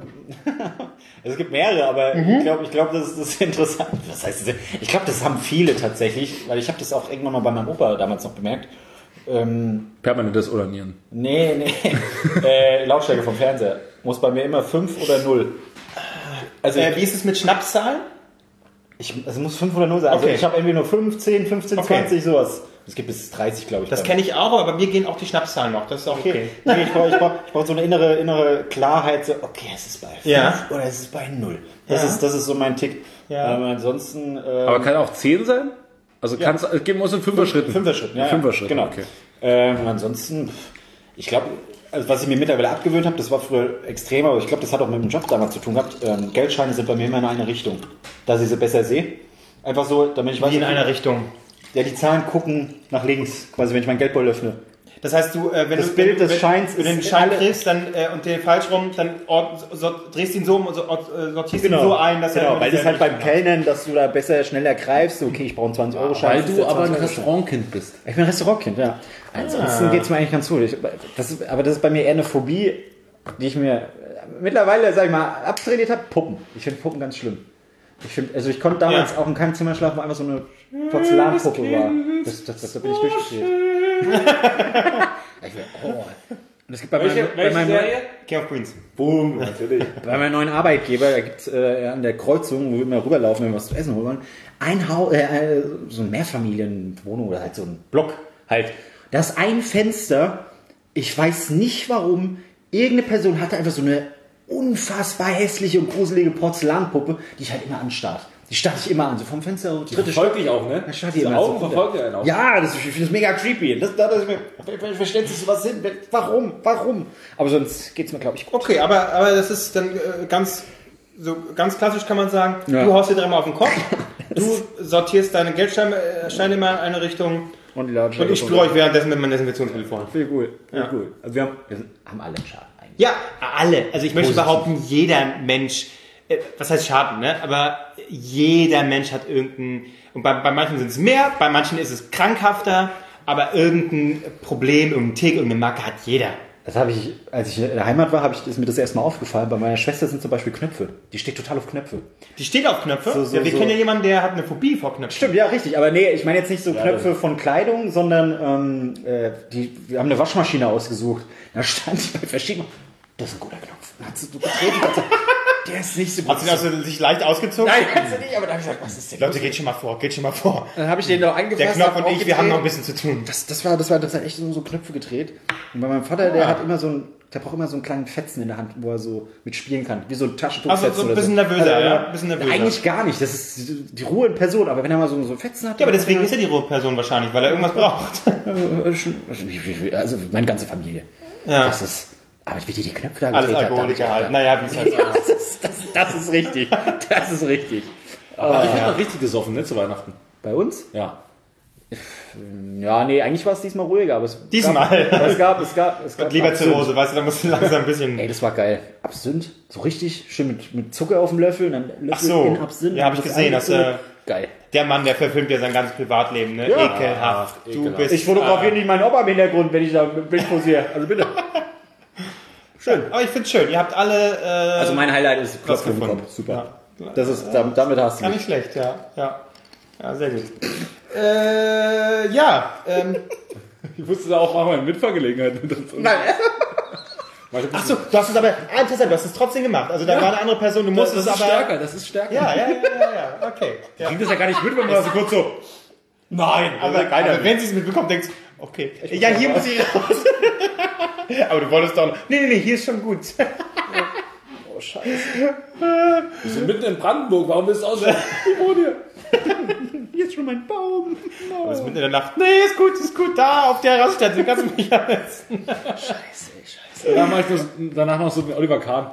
es gibt mehrere, aber Mhm. ich glaube, ich glaube, das, ist- das ist interessant. Was heißt das? Ich glaube, das haben viele tatsächlich, weil ich habe das auch irgendwann mal bei meinem Opa damals noch bemerkt. Ähm, Permanentes Onanieren. nee, nee, äh, Lautstärke vom Fernseher muss bei mir immer fünf oder null. Also Äh, wie ist es mit Schnapszahlen? ich, es muss fünf oder null sein. Also Okay. ich habe irgendwie nur fünfzehn, fünfzehn, Okay. zwanzig, sowas. Es gibt bis dreißig, glaube ich. Das bei kenne ich auch, aber bei mir gehen auch die Schnapszahlen noch. Das ist auch Okay. okay. Nee, ich brauche ich brauch, ich brauch so eine innere, innere Klarheit, so, okay, es ist bei fünf Ja. oder es ist bei null. Das, Ja. ist, das ist so mein Tick. Ja. Aber ansonsten. Ähm, Aber kann auch zehn sein? Also kann es geben wir uns in Fünfer-Schritten. Fünfer-Schritt, ja. Fünfer-Schritt, Genau. okay. Ähm, ansonsten, pff, ich glaube, also was ich mir mittlerweile abgewöhnt habe, das war früher extrem, aber ich glaube, das hat auch mit dem Job damals zu tun gehabt. Ähm, Geldscheine sind bei mir immer in eine Richtung, dass ich sie besser sehe. Einfach so, damit ich weiß, Wie in einer Richtung. ja, die Zahlen gucken nach links, quasi wenn ich mein Geldbeutel öffne. Das heißt, du, äh, wenn Das du Bild wenn, des Scheins wenn du den ist Schein alle- drehst dann, äh, und den falsch rum, dann ort, so, drehst ihn so um und so, ort, äh, sortierst Genau, ihn so ein, dass er genau immer weil das halt dieselbe beim Richtung Kellnern, dass du da besser, schneller greifst. So, okay, ich brauche einen zwanzig Euro Schein. Weil das ist du der aber ein zwanzig Euro Schein. Restaurantkind bist. Ich bin Restaurantkind, ja. Ansonsten geht's mir eigentlich ganz gut. Ich, das ist, aber das ist bei mir eher eine Phobie, die ich mir mittlerweile, sag ich mal, abtrainiert habe. Puppen. Ich finde Puppen ganz schlimm. Ich finde, also ich konnte damals Ja. auch in keinem Zimmer schlafen, wo einfach so eine Porzellanpuppe war. Das, das, das, da bin ich durchgedreht. ich will, oh. Und es gibt bei meinem, bei meinem neuen, King of Queens. Boom, natürlich. Bei meinem neuen Arbeitgeber, da gibt es äh, an der Kreuzung, wo wir immer rüberlaufen, wenn wir was zu essen holen wollen, ein Haus, äh, so eine Mehrfamilienwohnung oder halt so ein Block halt. Da ist ein Fenster, ich weiß nicht warum, irgendeine Person hatte einfach so eine unfassbar hässliche und gruselige Porzellanpuppe, die ich halt immer anstarrt. Die starrt ich immer an, so vom Fenster, so dritte Verfolgt dich auch, ne? Dann starrt Die die immer Augen so verfolgt ihr einen auch. Ja, das, ich finde das mega creepy. Das, da, das, ich verstehe nicht, was sind. Warum? Warum? Aber sonst geht es mir, glaube ich, gut. Okay, aber, aber das ist dann äh, ganz, so ganz klassisch kann man sagen, Ja. du haust dir dreimal auf den Kopf, du sortierst deine Geldsteine äh, Steine immer in eine Richtung Und die Lautstärke. und ich spüre euch währenddessen mit meinem Desinfektionsmittel vor. Viel gut. Viel Ja. gut. Also wir haben, wir sind, haben alle einen Schaden eigentlich. Ja, alle. Also ich möchte behaupten, jeder Mensch, äh, was heißt Schaden, ne? Aber jeder Mensch hat irgendein, und bei, bei manchen sind es mehr, bei manchen ist es krankhafter, aber irgendein Problem, irgendein Tick, irgendeine Macke hat jeder. Das habe ich, als ich in der Heimat war, habe ich, ist mir das erstmal aufgefallen. Bei meiner Schwester sind zum Beispiel Knöpfe. Die steht total auf Knöpfe. Die steht auf Knöpfe. So, so, ja, wir so. kennen ja jemanden, der hat eine Phobie vor Knöpfen. Stimmt, ja, richtig. Aber nee, ich meine jetzt nicht so Knöpfe von Kleidung, sondern ähm, äh, die, wir haben eine Waschmaschine ausgesucht. Da stand ich bei verschiedenen. Das ist ein guter Knopf. Dann hat sie so getreten und gesagt, der ist nicht so gut. Hat sie also sich leicht ausgezogen? Nein, hat sie nicht, aber da habe ich gesagt, was ist denn? Leute, geht schon mal vor, geht schon mal vor. Dann habe ich den noch angefasst. Der Knopf hab und ich, wir haben noch ein aufgedreht. bisschen zu tun. Das, das war, das war, das hat echt so, so Knöpfe gedreht. Und bei meinem Vater, der hat immer so ein, der braucht immer so einen kleinen Fetzen in der Hand, wo er so mitspielen kann, wie so ein Taschentuch. Also so ein bisschen nervöser, ja? Ein bisschen nervöser. Eigentlich gar nicht. Das ist die, die Ruhe in Person. Aber wenn er mal so, so einen Fetzen hat, Ja, aber deswegen ist er die Person wahrscheinlich, weil er irgendwas braucht. also meine ganze Familie. Ja. Das ist. Aber wie die die Knöpfe da Alles gedreht hat, Alkoholiker da hab ich halt. Naja, wie es halt so gedacht, ist. das, ist- das, das ist richtig. Das ist richtig. Aber ich habe noch richtig gesoffen, ne, zu Weihnachten. Bei uns? Ja. Ja, nee, eigentlich war es diesmal ruhiger, aber es Diesmal. Gab, es gab, es gab, es gab Lieber Absinth. Zirrhose, weißt du, da musst du langsam ein bisschen... Ey, das war geil. Absinth, so richtig, schön mit, mit Zucker auf dem Löffel und dann Löffel Ach so. in Absinth. Ja, hab ich Das gesehen, dass, eingefüllt. äh, geil. Der Mann, der verfilmt ja sein ganzes Privatleben, ne? Ja. Ekelhaft. Ach, Du ekelhaft. bist... Ich fotografiere nicht meinen Opa im Hintergrund, wenn ich da mit Bild posiere. Also bitte. Schön. Aber ich find's schön. Ihr habt alle... Äh, Also mein Highlight ist was Klopfen im gefunden. Kopf. Super. Ja. Das ist, damit, damit hast du Gar mich. nicht schlecht, ja. Ja, ja sehr gut. äh, ja, ähm... Ich wusste da auch mal eine Mitfahrgelegenheit. Nein. Achso, du hast es aber... Ah, interessant, du hast es trotzdem gemacht. Also da war eine andere Person, du Das musstest ist aber... stärker, das ist stärker. Ja, ja, ja, ja, ja, okay. Ja. Kriegt das ja gar nicht mit, wenn man so kurz so. Nein, Aber, keiner. aber wenn sie es mitbekommt, denkst du, okay. Ja, hier muss ich raus. Aber du wolltest doch noch... Nee, nee, nee, hier ist schon gut. Oh, scheiße. Wir sind mitten in Brandenburg, warum bist du aus der Hier ist schon mein Baum. Aber es ist mitten in der Nacht. Nee, ist gut, ist gut. Da, auf der Raststätte, kannst du mich ersetzen. Scheiße, scheiße. Danach mach ich das, danach noch so den Oliver Kahn.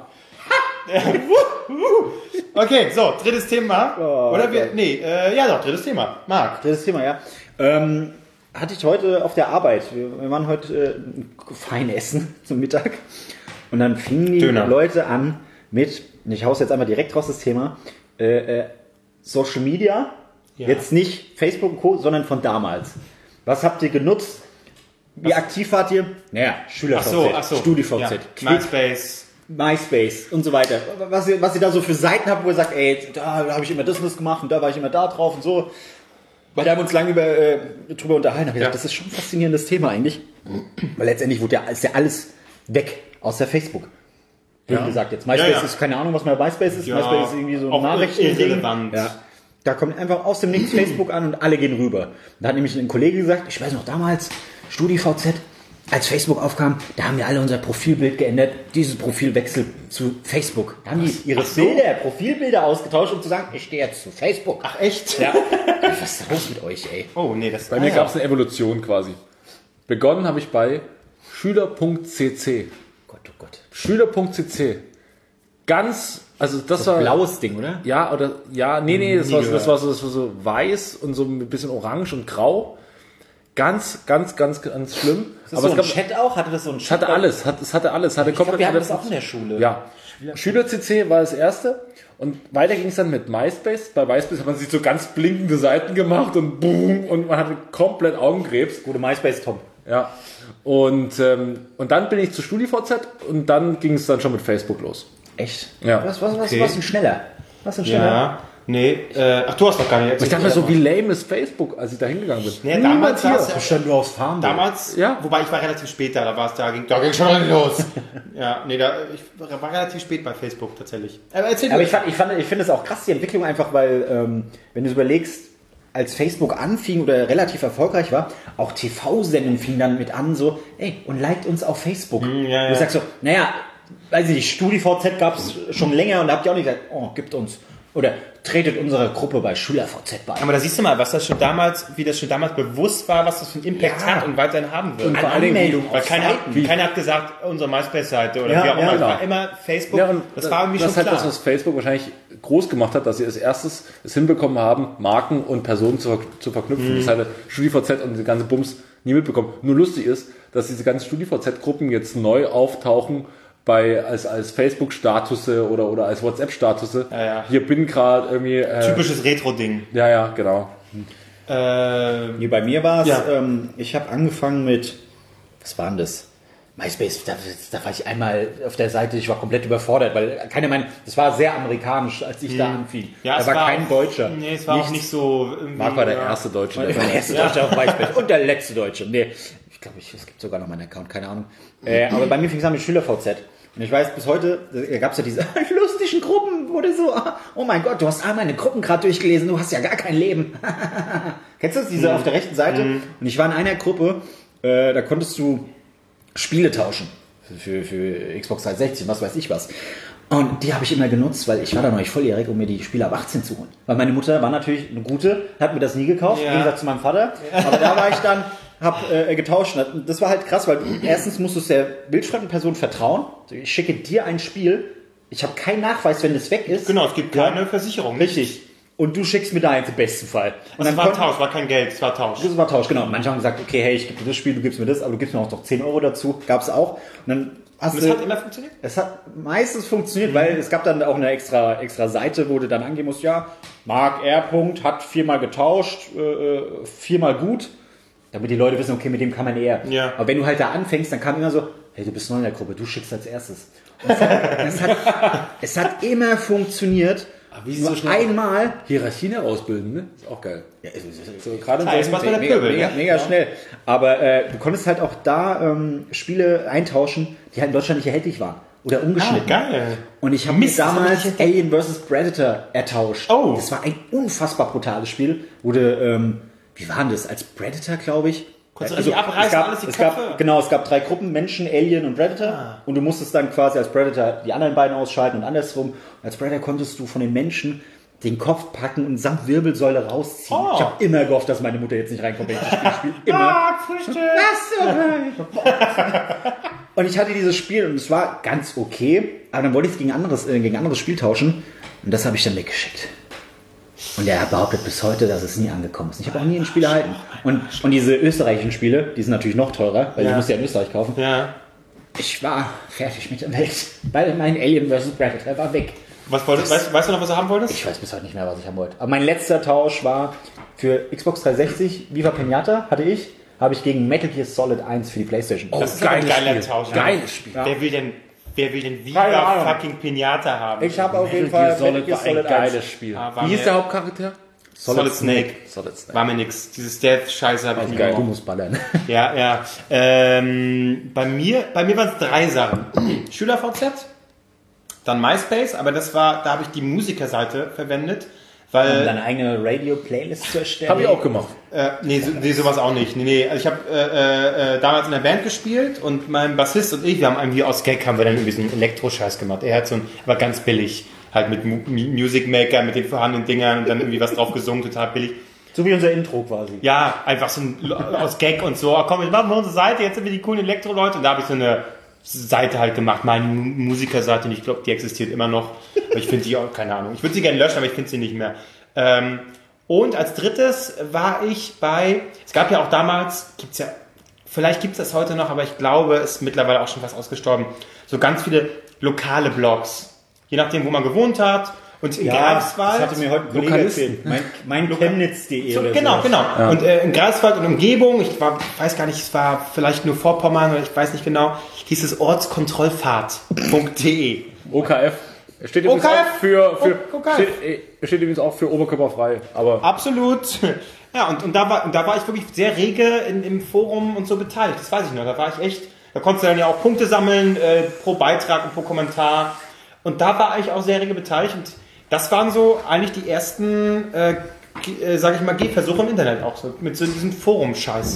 Okay, so, drittes Thema. Oh, Oder wir... okay. Nee, äh, ja doch, drittes Thema. Marc. Das Thema, ja. Ähm, hatte ich heute auf der Arbeit. Wir, wir waren heute äh, fein essen zum Mittag. Und dann fingen die Döner. Leute an mit, ich hau's jetzt einmal direkt raus, das Thema, äh, äh, Social Media. Ja. Jetzt nicht Facebook und Co., sondern von damals. Was habt ihr genutzt? Wie aktiv wart ihr? Naja, Ach SchülerVZ, so, ach so. StudiVZ, Ja. Quick, MySpace. MySpace und so weiter. Was ihr, was ihr da so für Seiten habt, wo ihr sagt, ey, da habe ich immer das und das gemacht und da war ich immer da drauf und so. Weil da haben wir uns lange über, äh, drüber unterhalten. Hab ich Ja. gedacht, das ist schon ein faszinierendes Thema eigentlich. Weil letztendlich wurde ja, ist ja alles weg, außer Facebook. Wie Ja. gesagt, jetzt MySpace Ja, ja. ist keine Ahnung, was bei MySpace ist. Ja, MySpace ist irgendwie so ein auch Nachrichten. irrelevant. Ja. Da kommt einfach aus dem Nichts Facebook an und alle gehen rüber. Da hat nämlich ein Kollege gesagt, ich weiß noch damals, StudiVZ, als Facebook aufkam, da haben wir alle unser Profilbild geändert. Dieses Profilwechsel zu Facebook. Da haben die ihre Bilder, Profilbilder ausgetauscht, um zu sagen, ich stehe jetzt zu Facebook. Ach, echt? Ja. Was ist los mit euch, ey? Oh, nee, das... Bei mir gab es eine Evolution quasi. Begonnen habe ich bei schüler.cc. Gott, oh Gott. Schüler.cc. Ganz, also das war... Blaues Ding, oder? Ja, oder, ja, nee, nee, das Nie war, das gehört. war so, das war so weiß und so ein bisschen orange und grau. Ganz, ganz, ganz, ganz schlimm. Ist das so ein Chat auch? Hatte das so ein Es Chat? hatte alles, hat, es hatte alles. Hatte Ich glaube, komplett wir hatten alles. das auch in der Schule. Ja. Schüler-C C war das erste und weiter ging es dann mit MySpace. Bei MySpace hat man sich so ganz blinkende Seiten gemacht und boom und man hatte komplett Augenkrebs. Gute MySpace, Tom. Ja. Und, ähm, und dann bin ich zu StudiVZ und dann ging es dann schon mit Facebook los. Echt? Ja. Was, was, was, Okay. was denn schneller? Was denn schneller? Ja. Nee, äh, ach, du hast doch gar nicht Ich erzählt. dachte mir so, wie lame ist Facebook, als ich da hingegangen bin. Nee, Niemand damals war es hier. ja, Stand nur aufs Fahren. damals, Ja. wobei ich war relativ spät da, da war es da, ging, da ging schon mal los. Ja, nee, da, ich war relativ spät bei Facebook tatsächlich. Aber erzähl Aber du. ich, fand, ich, fand, ich finde es auch krass, die Entwicklung einfach, weil, ähm, wenn du es überlegst, als Facebook anfing oder relativ erfolgreich war, auch T V-Sendungen fingen dann mit an, so, ey, und liked uns auf Facebook. Mm, ja, Du ja. sagst so, naja, weiß ich nicht, StudiVZ gab es schon länger und da habt ihr auch nicht gesagt, oh, gibt uns, oder tretet unsere Gruppe bei SchülerVZ bei. Aber da siehst du mal, was das schon damals, wie das schon damals bewusst war, was das für einen Impact Ja. hat und weiterhin haben wird. Und vor allen Dingen, Anmeldung, weil auf keiner, Seiten. keiner hat gesagt, unsere MySpace-Seite oder Ja, wie auch ja, immer. Es genau. war immer Facebook. Ja, und das war irgendwie das schon ist halt klar. das, was Facebook wahrscheinlich groß gemacht hat, dass sie als erstes es hinbekommen haben, Marken und Personen zu, ver- zu verknüpfen. Das hatte StudiVZ und die ganze Bums nie mitbekommen. Nur lustig ist, dass diese ganzen StudiVZ-Gruppen jetzt neu auftauchen bei als, als Facebook-Status oder, oder als WhatsApp-Status. Ja, ja. Hier bin gerade irgendwie... Äh, Typisches Retro-Ding. Ja, ja, genau. Äh, Nee, bei mir war es, Ja. ähm, ich habe angefangen mit, was war denn das? MySpace, da, da war ich einmal auf der Seite, ich war komplett überfordert, weil keiner meint, das war sehr amerikanisch, als ich da anfing. ja, da es war kein Deutscher. Nee, es war auch nicht so... irgendwie, Marc war der ja. erste Deutsche. Ich war der erste Deutsche auf MySpace und der letzte Deutsche. Nee, ich glaube, ich, es gibt sogar noch meinen Account, keine Ahnung. Äh, aber bei mir fing es an mit SchülerVZ. Und ich weiß bis heute, da gab es ja diese lustigen Gruppen, wo du so, oh mein Gott, du hast all meine Gruppen gerade durchgelesen, du hast ja gar kein Leben. Kennst du das, diese auf der rechten Seite? Und ich war in einer Gruppe, äh, da konntest du Spiele tauschen. Für, für, für Xbox dreihundertsechzig, was weiß ich was. Und die habe ich immer genutzt, weil ich war da noch nicht volljährig, um mir die Spiele ab achtzehn zu holen. Weil meine Mutter war natürlich eine gute, hat mir das nie gekauft, Ja. im Gegensatz zu meinem Vater. Aber da war ich dann, hab äh, getauscht. Und das war halt krass, weil du, erstens musst du es der bildschreiben Person vertrauen. Ich schicke dir ein Spiel, ich habe keinen Nachweis, wenn es weg ist. Genau, es gibt keine Versicherung. Richtig. Und du schickst mir da eins im besten Fall. Und Das war konnten- Tausch, war kein Geld, es war Tausch. das war Tausch, genau. Manche haben gesagt, okay, hey, ich gebe dir das Spiel, du gibst mir das, aber du gibst mir auch noch zehn Euro dazu. Gab's auch. Und dann hast Und es du, hat immer funktioniert? es hat meistens funktioniert, weil es gab dann auch eine extra, extra Seite, wo du dann angehen musst, ja, Mark R. Punkt hat viermal getauscht, äh, viermal gut, damit die Leute wissen, okay, mit dem kann man eher. Ja. Aber wenn du halt da anfängst, dann kam immer so, hey, du bist neu in der Gruppe, du schickst als erstes. Und es, hat, es, hat, es hat immer funktioniert. wie ist Nur so schnell- einmal. Hierarchien herausbilden, ne? Ist auch geil. So, gerade in Ah, jetzt solchen macht man der Mega, Pöbel, mega, ne? mega schnell. Aber äh, du konntest halt auch da ähm, Spiele eintauschen, die halt in Deutschland nicht erhältlich waren. Oder umgeschnitten. Ah, geil. Und ich habe mir Mist, das hab ich damals nicht entdeckt. Alien versus. Predator ertauscht. Oh. Das war ein unfassbar brutales Spiel. Wurde, ähm, wie war denn das? Als Predator, glaube ich. Konntest du richtig abreißen, es gab, alles die es Köpfe? gab, genau, es gab drei Gruppen, Menschen, Alien und Predator. Ah. Und du musstest dann quasi als Predator die anderen beiden ausschalten und andersrum. Und als Predator konntest du von den Menschen den Kopf packen und samt Wirbelsäule rausziehen. Oh. Ich habe immer gehofft, dass meine Mutter jetzt nicht reinkommt, wenn ich das Spiel spiele. Immer. Und ich hatte dieses Spiel und es war ganz okay, aber dann wollte ich es gegen anderes, äh, gegen anderes Spiel tauschen und das habe ich dann weggeschickt. Und er behauptet bis heute, dass es nie angekommen ist. Ich habe auch nie ein Spiel erhalten. Und, und diese österreichischen Spiele, die sind natürlich noch teurer, weil Ja. die musst du ja in Österreich kaufen. Ja. Ich war fertig mit der Welt, weil mein Alien versus. Predator war weg. Was wolltest, weißt, weißt du noch, was du haben wolltest? Ich weiß bis heute nicht mehr, was ich haben wollte. Aber mein letzter Tausch war für Xbox dreihundertsechzig, Viva Pinata hatte ich, habe ich gegen Metal Gear Solid eins für die Playstation. Das ist aber ein geiler Tausch. ne? Geiles Spiel. Ja. Wer will denn, wer will denn Keine Viva Ahnung. fucking Pinata haben? Ich habe auf jeden Metal Gear Fall Solid war ein eins. geiles Spiel. Ah, war Wie hieß mir- der Hauptcharakter? Solid Snake. Solid Snake. War mir nix. Diese Stealth-Scheiße habe ich nie Geil, du gemacht. musst ballern. Ja, ja. Ähm, bei mir, bei mir waren es drei Sachen. SchülerVZ, dann MySpace, aber das war, da habe ich die Musikerseite verwendet, Um weil deine eigene Radio-Playlist zu erstellen. Habe ich auch gemacht. Äh, nee, so, nee, sowas auch nicht. Nee, nee. Also ich habe äh, äh, damals in der Band gespielt und mein Bassist und ich, wir haben irgendwie aus Gag haben wir dann irgendwie so einen Elektro-Scheiß gemacht. Er hat so ein, war ganz billig, halt mit Mu Music Maker, mit den vorhandenen Dingern und dann irgendwie was drauf gesungen, total billig. So wie unser Intro quasi. Ja, einfach so ein, aus Gag und so. Komm, jetzt machen wir unsere Seite, jetzt sind wir die coolen Elektro-Leute und da habe ich so eine Seite halt gemacht, meine Mu- Musikerseite und ich glaube, die existiert immer noch. Aber ich finde die auch, keine Ahnung. Ich würde sie gerne löschen, aber ich finde sie nicht mehr. Ähm, Und als drittes war ich bei, es gab ja auch damals, gibt's ja, vielleicht gibt es das heute noch, aber ich glaube, es ist mittlerweile auch schon fast ausgestorben, so ganz viele lokale Blogs. Je nachdem, wo man gewohnt hat. Und in Ja, Greifswald. das hatte mir heute ein Kollege erzählt. Mein, mein Chemnitz punkt de So, oder genau, so. genau. Und äh, in Greifswald und Umgebung, ich war, weiß gar nicht, es war vielleicht nur Vorpommern oder ich weiß nicht genau, hieß es ortskontrollfahrt punkt de. O K F. Steht übrigens O K F? auch für, für O K F. steht, äh, steht übrigens auch für oberkörperfrei. Aber Absolut. Ja, und, und da war, und da war ich wirklich sehr rege in, im Forum und so beteiligt. Das weiß ich noch. Da war ich echt, da konntest du dann ja auch Punkte sammeln, äh, pro Beitrag und pro Kommentar. Und da war ich auch sehr rege beteiligt. Und das waren so eigentlich die ersten, äh, G- äh, sag ich mal, Gehversuche im Internet auch so. Mit so diesem Forum-Scheiß.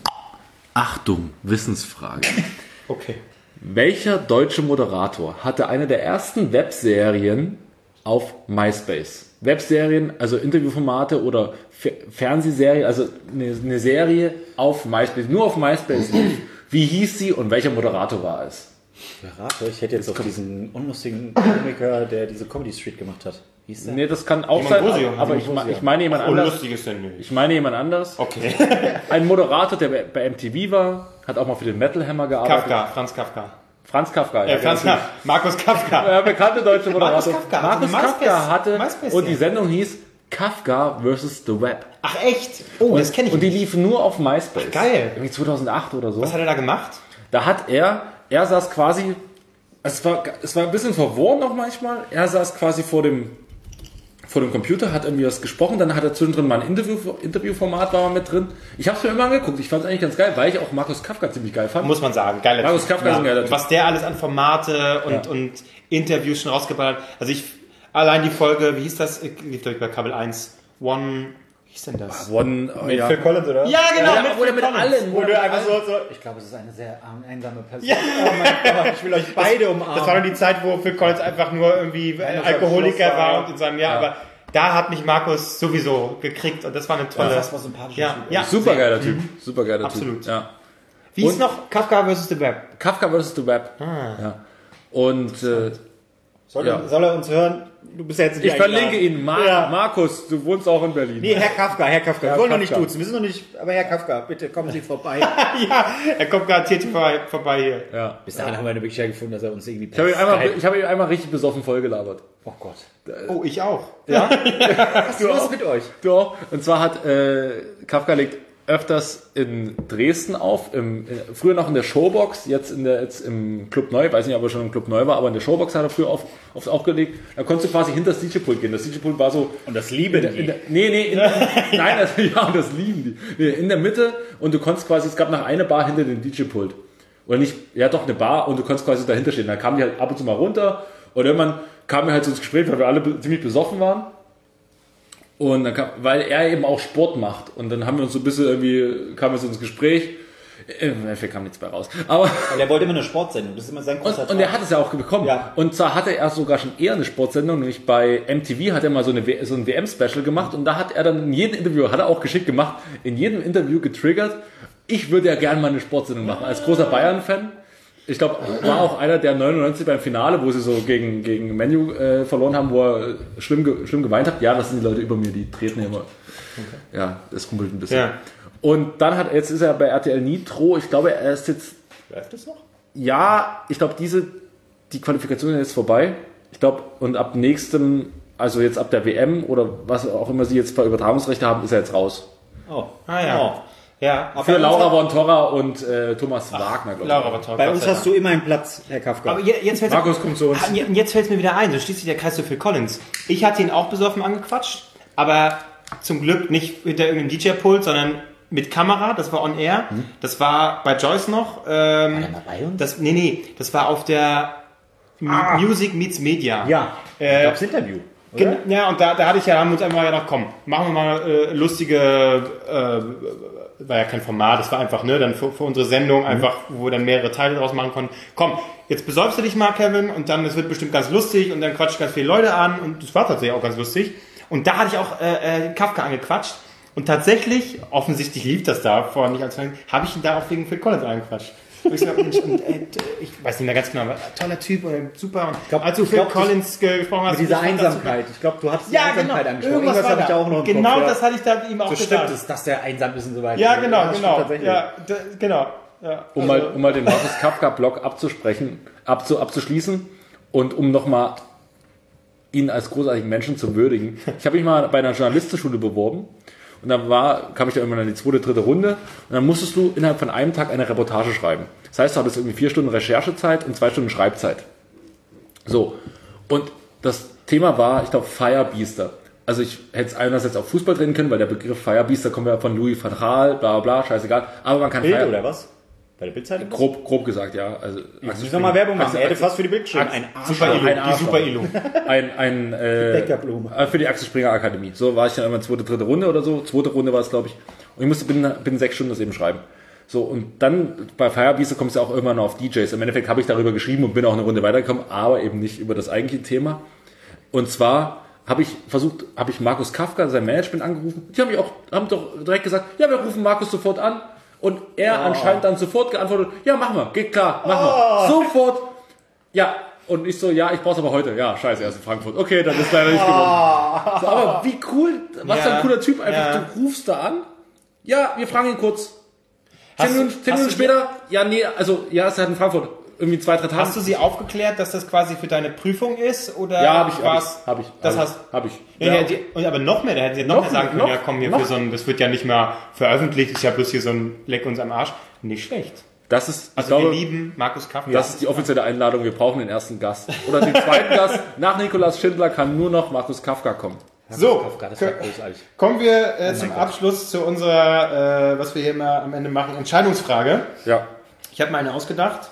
Achtung, Wissensfrage. Okay. Welcher deutsche Moderator hatte eine der ersten Webserien auf MySpace? Webserien, also Interviewformate oder Fer- Fernsehserie, also eine, eine Serie auf MySpace, nur auf MySpace. Wie hieß sie und welcher Moderator war es? Berater, ich hätte jetzt auf diesen unlustigen Komiker, der diese Comedy Street gemacht hat. Wie hieß der? Nee, das kann auch Simon sein, Bosio. aber ich, me- ich meine jemand anders. Unlustig ist denn nicht. Ich meine jemand anders. Okay. Ein Moderator, der bei- bei M T V war, hat auch mal für den Metal Hammer gearbeitet. Kafka, Franz Kafka. Franz Kafka. Äh, Franz genau. Kafka. Markus Kafka. Ja, bekannte deutsche Moderator. Markus Kafka hatte Markus eine Kafka MySpace- hatte MySpace und die Serie. Sendung hieß Kafka versus the Web. Ach echt? Oh, das kenne ich Und die nicht. lief nur auf MySpace. Geil. Irgendwie zweitausendacht oder so. Was hat er da gemacht? Da hat er, er saß quasi, es war, es war ein bisschen verworren noch manchmal, er saß quasi vor dem, vor dem Computer, hat irgendwie was gesprochen, dann hat er zwischendrin mal ein Interview, Interviewformat war mal mit drin. Ich habe es mir immer angeguckt, ich fand es eigentlich ganz geil, weil ich auch Markus Kafka ziemlich geil fand. Muss man sagen. Geiler Markus Typ. Kafka ist ein geiler Typ. Was der alles an Formate und, Ja. und Interviews schon rausgeballert hat. Also ich, allein die Folge, wie hieß das? Lief glaube ich bei Kabel eins. One, wie hieß denn das? One, oh, ja. Phil Collins, oder? Ja, genau. Ja, mit oder Phil mit Collins. allen. Wo du einfach so, so, ich glaube, es ist eine sehr arm- einsame Person. Oh mein Gott, ich will euch beide umarmen. Das war doch die Zeit, wo Phil Collins einfach nur irgendwie das Alkoholiker Schloss war. war und in seinem Jahr, aber da hat mich Markus sowieso gekriegt und das war eine tolle. das war sympathisch. Ja, ja. Super geiler Typ. Super geiler Absolut. Typ. Ja. Wie hieß Und- noch Kafka versus the Web? Kafka versus the Web. Ah. Ja. Und äh, Soll, Ja. soll er uns hören? Du bist ja jetzt nicht ich verlinke eingeladen. ihn. Mar Ja. Markus, du wohnst auch in Berlin. Nee, Herr Kafka, Herr Kafka. Wir Herr wollen noch nicht Kafka. duzen, wir sind noch nicht, aber Herr Kafka, bitte kommen Sie vorbei. Ja, er kommt garantiert vorbei, vorbei hier. Ja. Bis dahin haben wir eine Möglichkeit gefunden, dass er uns irgendwie Ich habe ihn, einmal- Skype- ich hab ihn einmal richtig besoffen vollgelabert. Oh Gott. Oh, ich auch. Was ist los mit euch? Du auch. Und zwar hat äh, Kafka legt öfters in Dresden auf, im, äh, früher noch in der Showbox, jetzt, in der, jetzt im Club Neu, weiß nicht, ob er schon im Club Neu war, aber in der Showbox hat er früher auf, aufs aufgelegt. Da konntest du quasi hinter das D J-Pult gehen. Das D J-Pult war so... Und das lieben in der, in der, nee, nee, in, nein, das, ja, und das lieben die. Nee, in der Mitte und du konntest quasi, es gab noch eine Bar hinter dem D J-Pult. Oder nicht, ja doch, eine Bar und du konntest quasi dahinter stehen. Dann kamen die halt ab und zu mal runter und irgendwann kamen wir halt so ins Gespräch, weil wir alle be- ziemlich besoffen waren. Und dann kam, weil er eben auch Sport macht. Und dann haben wir uns so ein bisschen irgendwie, kamen wir so ins Gespräch. Im Endeffekt kam nichts bei raus. Aber, Und er wollte immer eine Sportsendung, das ist immer sein großer und, und er hat es ja auch bekommen. Ja. Und zwar hatte er sogar schon eher eine Sportsendung, nämlich bei M T V hat er mal so, eine, W- so ein W M-Special gemacht. Und da hat er dann in jedem Interview, hat er auch geschickt gemacht, in jedem Interview getriggert, ich würde ja gerne mal eine Sportsendung machen. Als großer Bayern-Fan. Ich glaube, war auch einer der neunundneunzig beim Finale, wo sie so gegen, gegen Menu äh, verloren haben, wo er schlimm, ge- schlimm geweint hat. Ja, das sind die Leute über mir, die treten immer. Ja, das kumpelt ein bisschen. Ja. Und dann hat, jetzt ist er bei R T L Nitro. Ich glaube, er ist jetzt, Läuft das noch? ja, ich glaube, diese, die Qualifikation ist jetzt vorbei. Ich glaube, und ab nächstem, also jetzt ab der W M oder was auch immer sie jetzt für Übertragungsrechte haben, ist er jetzt raus. Oh. Ah ja. Oh. Ja, Für uns Laura hat- von Torra und äh, Thomas Wagner, glaube ich. Laura war toll. Bei Gott uns sei hast du immer einen Platz, Herr Kafka. Aber je- jetzt fällt Markus kommt zu uns. Ah, je- Jetzt fällt es mir wieder ein, so schließt sich der Kreis zu Phil Collins. Ich hatte ihn auch besoffen angequatscht, aber zum Glück nicht hinter irgendeinem D J-Pult, sondern mit Kamera, das war on air. Das war bei Joyce noch. Ähm, der mal bei uns? Das, nee, nee, das war auf der M- Music Meets Media. Ja, Äh, ich glaub's Interview. Oder? Gen- Ja, und da, da hatte ich ja, haben wir uns einfach gedacht, komm, machen wir mal äh, lustige, äh, war ja kein Format, das war einfach, ne, dann für, für unsere Sendung einfach, wo wir dann mehrere Teile draus machen konnten. Komm, jetzt besäufst du dich mal, Kevin, und dann, es wird bestimmt ganz lustig und dann quatscht ganz viele Leute an und das war tatsächlich auch ganz lustig. Und da hatte ich auch äh, äh, Kafka angequatscht und tatsächlich, offensichtlich lief das da vor nicht allzu lange, habe ich ihn da auch wegen Phil Collins angequatscht. Und ich, so, Mensch, und, äh, ich weiß nicht mehr ganz genau, aber toller Typ und super. Und glaub- als du ich Phil glaub, Collins gesprochen hast, Mit dieser ich fand das super. Einsamkeit. Ich glaube, du hattest die Ja, genau. Einsamkeit angesprochen. Irgendwas Irgendwas war habe ich da. da auch noch im Genau Kopf, ja. das hatte ich da ihm auch So gesagt. stimmt es, dass der einsam ist und so weiter. Ja, genau, das stimmt genau. tatsächlich. Ja, d- genau. Ja, Um, also- mal, um mal den Markus Kafka-Blog abzusprechen, abzu, abzuschließen und um nochmal ihn als großartigen Menschen zu würdigen. Ich habe mich mal bei einer Journalistenschule beworben und dann war, kam ich da irgendwann in die zweite, dritte Runde und dann musstest du innerhalb von einem Tag eine Reportage schreiben. Das heißt, du hattest irgendwie vier Stunden Recherchezeit und zwei Stunden Schreibzeit. So. Und das Thema war, ich glaube, Firebeaster. Also ich hätte es einerseits auf Fußball drehen können, weil der Begriff Firebeaster kommt ja von Louis van Gaal, bla bla bla, scheißegal. Aber man kann Bild Fire- oder was? Bei der Bildzeitung? Grob, grob gesagt, ja. Also, Jetzt müssen wir mal Werbung machen. Er hätte fast für die Bild geschrieben. Ein Super Arschloch. Ilu, Ein die Arschloch. Super Ilu. ein, ein äh, Bäckerblume. äh, für die Axel Springer Akademie. So war ich dann immer zweite, dritte Runde oder so. Zweite Runde war es, glaube ich. Und ich musste binnen, binnen sechs Stunden das eben schreiben. So, und dann bei Firebeaster kommst du auch irgendwann noch auf D Js. Im Endeffekt habe ich darüber geschrieben und bin auch eine Runde weitergekommen, aber eben nicht über das eigentliche Thema. Und zwar habe ich versucht, habe ich Markus Kafka, sein Management, angerufen. Die haben mich auch, haben doch direkt gesagt, ja, wir rufen Markus sofort an. Und er anscheinend dann sofort geantwortet, ja, machen wir, geht klar, machen wir. Sofort. Ja, und ich so, ja, ich brauch's aber heute. Ja, scheiße, er ist in Frankfurt. Okay, dann ist leider nicht geworden. So, aber wie cool, was für Ja, ein cooler Typ. Einfach, ja. du rufst da an. Ja, wir fragen ihn kurz. Zehn Hast- Minuten, zehn hast Minuten du später, ja, nee, also, ja, es ist halt in Frankfurt. Irgendwie zwei, drei Tage. Hast du sie aufgeklärt, dass das quasi für deine Prüfung ist? Oder Ja, habe ich, habe war's- ich, hab ich. Das hab hast ich, hab ich. Ja, ja, die, und aber noch mehr, da hätten sie noch, Noch mehr sagen können, noch- ja komm hier noch- für so ein, das wird ja nicht mehr veröffentlicht, ist ja bloß hier so ein Leck uns am Arsch. Nicht schlecht. Das ist, ich Also glaube, wir lieben Markus Kafka. das ist die offizielle Einladung. Wir brauchen den ersten Gast. Oder den zweiten Gast. Nach Nikolaus Schindler kann nur noch Markus Kafka kommen. so, Kafka, das war großartig. kommen wir äh, zum Abschluss zu unserer, äh, was wir hier immer am Ende machen, Entscheidungsfrage. Ja. Ich habe mir eine ausgedacht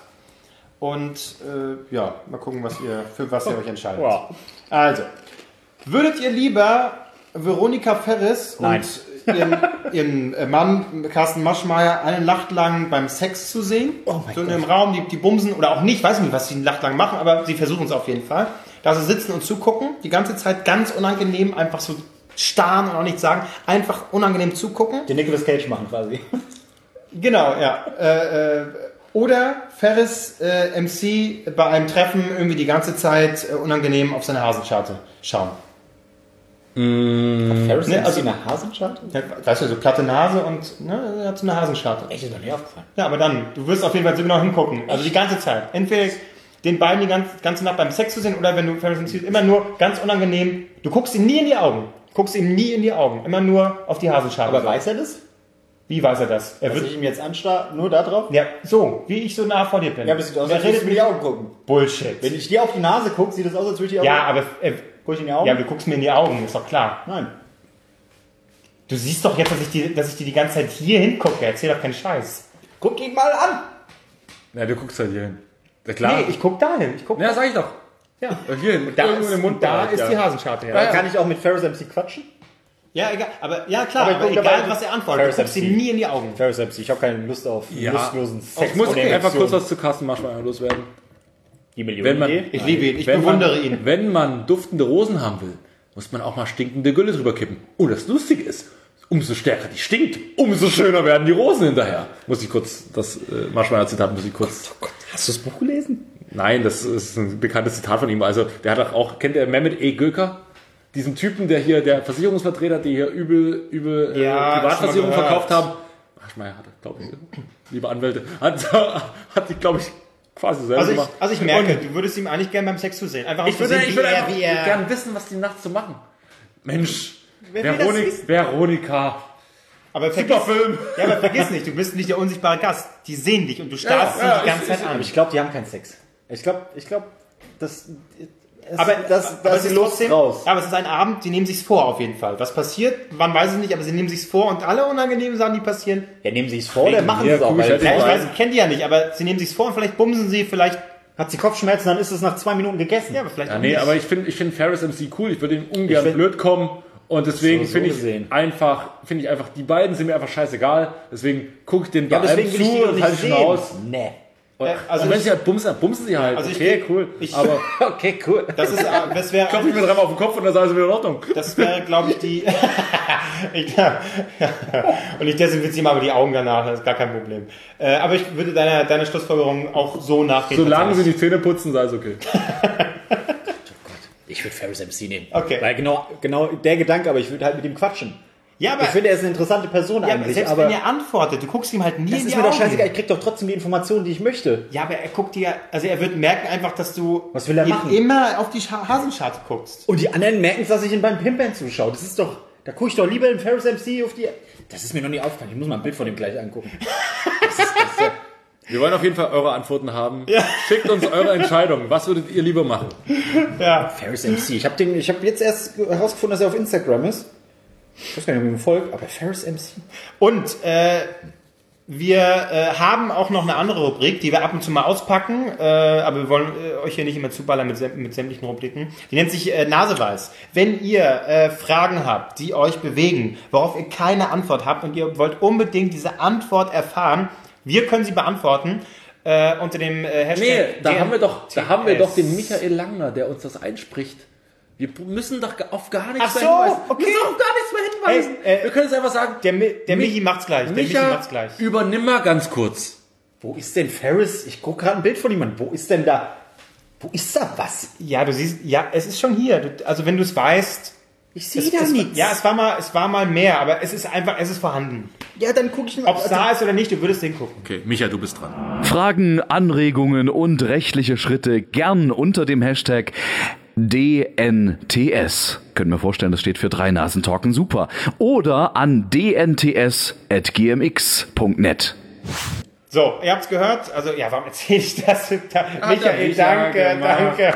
und äh, ja, mal gucken, was ihr, für was ihr euch entscheidet. Wow. Also, würdet ihr lieber Veronika Ferris Nein. und ihren, ihren äh, Mann Carsten Maschmeyer eine Nacht lang beim Sex zu sehen? Oh mein so in Gott. einem Raum, die, die bumsen oder auch nicht, weiß nicht, was sie eine Nacht lang machen, aber sie versuchen es auf jeden Fall. Da sie sitzen und zugucken, die ganze Zeit ganz unangenehm, einfach so starren und auch nichts sagen, einfach unangenehm zugucken. Den Nicolas Cage machen quasi. Genau, ja. Äh, äh, oder Ferris äh, M C bei einem Treffen irgendwie die ganze Zeit äh, unangenehm auf seine Hasenscharte schauen. Ferris Ne, M C also- eine Hasenscharte? Ja, weißt du, so platte Nase und ne, er hat so eine Hasenscharte. Echt, ist mir nicht aufgefallen. Ja, aber dann, du wirst auf jeden Fall so genau hingucken. Also die ganze Zeit. Entweder den beiden die ganze, ganze Nacht beim Sex zu sehen oder wenn du Ferris M C immer nur ganz unangenehm, du guckst ihm nie in die Augen. Guckst ihm nie in die Augen. Immer nur auf die Hasenscharte. Aber weiß er das? Wie weiß er das? Er Dass wird, ich ihm jetzt anstarre, nur da drauf? ja, so, wie ich so nah vor dir bin. Ja, aber es sieht aus, Er als würde redet ich mir mit die Augen gucken. Bullshit. Wenn ich dir auf die Nase gucke, sieht es aus, als würde ich die Augen Ja, aber äh, Guck ich in die Augen? ja, aber du guckst mir in die Augen, ist doch klar. Nein. Du siehst doch jetzt, dass ich die, dass ich die die ganze Zeit hier hingucke. Erzähl doch keinen Scheiß. Guck ihn mal an! Ja, du guckst halt hier hin. Ja, klar. Nee, ich guck da hin. Ich guck ja, sag ich doch. ja. Hier hin. Da Irgendwo ist, im Mund da bereit, ist ja. die Hasenscharte. Ja, Da ja. kann ich auch mit Ferris M C quatschen? ja egal. Aber ja klar, Aber aber, ich guck egal, dabei- was er antwortet. Du Ferris guckst M C. ihm nie in die Augen. Ferris M C, ich habe keine Lust auf Ja. lustlosen Sex. Ich muss ohne einfach Emotion. kurz was zu Carsten Maschmeyer loswerden. Die Wenn Millionen man- Idee? Ich liebe ihn. Ich wenn bewundere man, ihn. Wenn man duftende Rosen haben will, muss man auch mal stinkende Gülle drüber kippen. Und das Lustige ist, umso stärker die stinkt, umso schöner werden die Rosen hinterher. Muss ich kurz, das äh, Maschmeyer-Zitat muss ich kurz... Hast du das Buch gelesen? Nein, das ist ein bekanntes Zitat von ihm. Also, der hat auch, kennt ihr Mehmet E. Göker? Diesen Typen, der hier, der Versicherungsvertreter, die hier übel, übel äh, Ja, Privatversicherung schon mal verkauft gehört. haben. Maschmeyer hat, glaube ich, liebe Anwälte, hat, hat die, glaube ich, quasi selber Also ich, gemacht. also ich merke, du würdest ihm eigentlich gerne beim Sex zu sehen. Einfach um Ich zu würde, sehen, ich wie würde er, einfach wie er... gern wissen, was die nachts so machen. Mensch, Wer will das Veronik, wissen? Veronika. Aber vergiss, Super Film. ja, aber vergiss nicht, du bist nicht der unsichtbare Gast. Die sehen dich und du starrst Ja, sie ja, die ganze ich- Zeit ich- an. Aber ich glaube, die haben keinen Sex. Ich glaube, ich glaube, das, es, Aber, das, aber das es ist ist Lust trotzdem, raus. aber es ist ein Abend, die nehmen sich's vor auf jeden Fall. Was passiert, wann weiß ich nicht, aber sie nehmen sich's vor und alle unangenehmen Sachen, die passieren, Ja, nehmen sie es vor, oder machen sie Ja, es auch. guck ich Weil halt ja, ich Nein. weiß, ich kenne die ja nicht, aber sie nehmen sich's vor und vielleicht bumsen sie, vielleicht, hat sie Kopfschmerzen, dann ist es nach zwei Minuten gegessen. ja, aber vielleicht Ja, auch nee, nicht. aber ich finde ich find Ferris M C cool. Ich würde ihm ungern Ich find- blöd kommen. Und deswegen So, so finde ich gesehen. einfach, finde ich einfach, die beiden sind mir einfach scheißegal. Deswegen gucke ich den bei Ja, deswegen allem will ich die zu doch und nicht halte ich sehen. schon aus. Nee. Äh, also und wenn ich- sie halt bumsen, dann bumsen sie halt. Also ich- okay, cool. ich- aber Okay, cool. Das ist, äh, das wäre, klopfe ich mir dreimal auf den Kopf und dann ist alles wieder in Ordnung. das wäre, glaube ich, die. ich, ja, und ich desinfiziere mal aber die Augen danach, das ist gar kein Problem. Äh, aber ich würde deiner deine Schlussfolgerung auch so nachgehen. Solange sie die Zähne putzen, sei es okay. Ich würde Ferris M C nehmen. Okay. Weil genau, genau der Gedanke, aber ich würde halt mit ihm quatschen. Ja, aber, Ich finde, er ist eine interessante Person ja, aber eigentlich. selbst aber wenn er antwortet, du guckst ihm halt nie das in ist die mir doch Augen. scheißegal. Ich krieg doch trotzdem die Informationen, die ich möchte. Ja, aber er guckt dir, also er wird merken einfach, dass du Was will er ihm machen? immer auf die Scha- Hasenscharte guckst. Und die anderen merken es, dass ich in beim Pimpern zuschaue. Das ist doch, da gucke ich doch lieber in Ferris M C auf die. Das ist mir noch nie aufgefallen. Ich muss mal ein Bild von dem gleich angucken. Das ist, das ist ja, Wir wollen auf jeden Fall eure Antworten haben. Schickt uns eure Entscheidung. Was würdet ihr lieber machen? Ferris M C. Ich habe den, ich habe jetzt erst herausgefunden, dass er auf Instagram ist. Ich weiß gar nicht, ob ihm folgt, aber Ferris M C. Und äh, wir äh, haben auch noch eine andere Rubrik, die wir ab und zu mal auspacken, äh, aber wir wollen äh, euch hier nicht immer zuballern mit, säm- mit sämtlichen Rubriken. Die nennt sich äh, Naseweiß. Wenn ihr äh, Fragen habt, die euch bewegen, worauf ihr keine Antwort habt und ihr wollt unbedingt diese Antwort erfahren, wir können sie beantworten äh, unter dem äh, Hashtag. Nee, da haben wir doch, da haben wir D N T S. doch den Michael Langner, der uns das einspricht. Wir müssen doch auf gar nichts Ach mehr so, hinweisen. okay. Wir müssen auf gar nichts mehr hinweisen. Hey, äh, wir können jetzt einfach sagen, Der, Mi der Mi- Michi macht's gleich. Der Michi Micha, macht's gleich. übernimm mal ganz kurz. Wo ist denn Ferris? Ich gucke gerade ein Bild von jemandem. Wo ist denn da? Wo ist da was? Ja, du siehst, ja, es ist schon hier. Du, also wenn du es weißt. Ich sehe Es, da es, nichts. ja, es war mal, es war mal mehr, aber es ist einfach, es ist vorhanden. Ja, dann gucke ich mal. Ob es da ist oder nicht, du würdest hingucken. Okay, Micha, du bist dran. Fragen, Anregungen und rechtliche Schritte gern unter dem Hashtag D N T S. Können wir vorstellen, das steht für drei Nasen Talken super. Oder an d n t s at g m x punkt net. So, ihr habt's gehört. Also, ja, warum erzähle ich das? Da, Michael, Micha danke, gemacht. danke.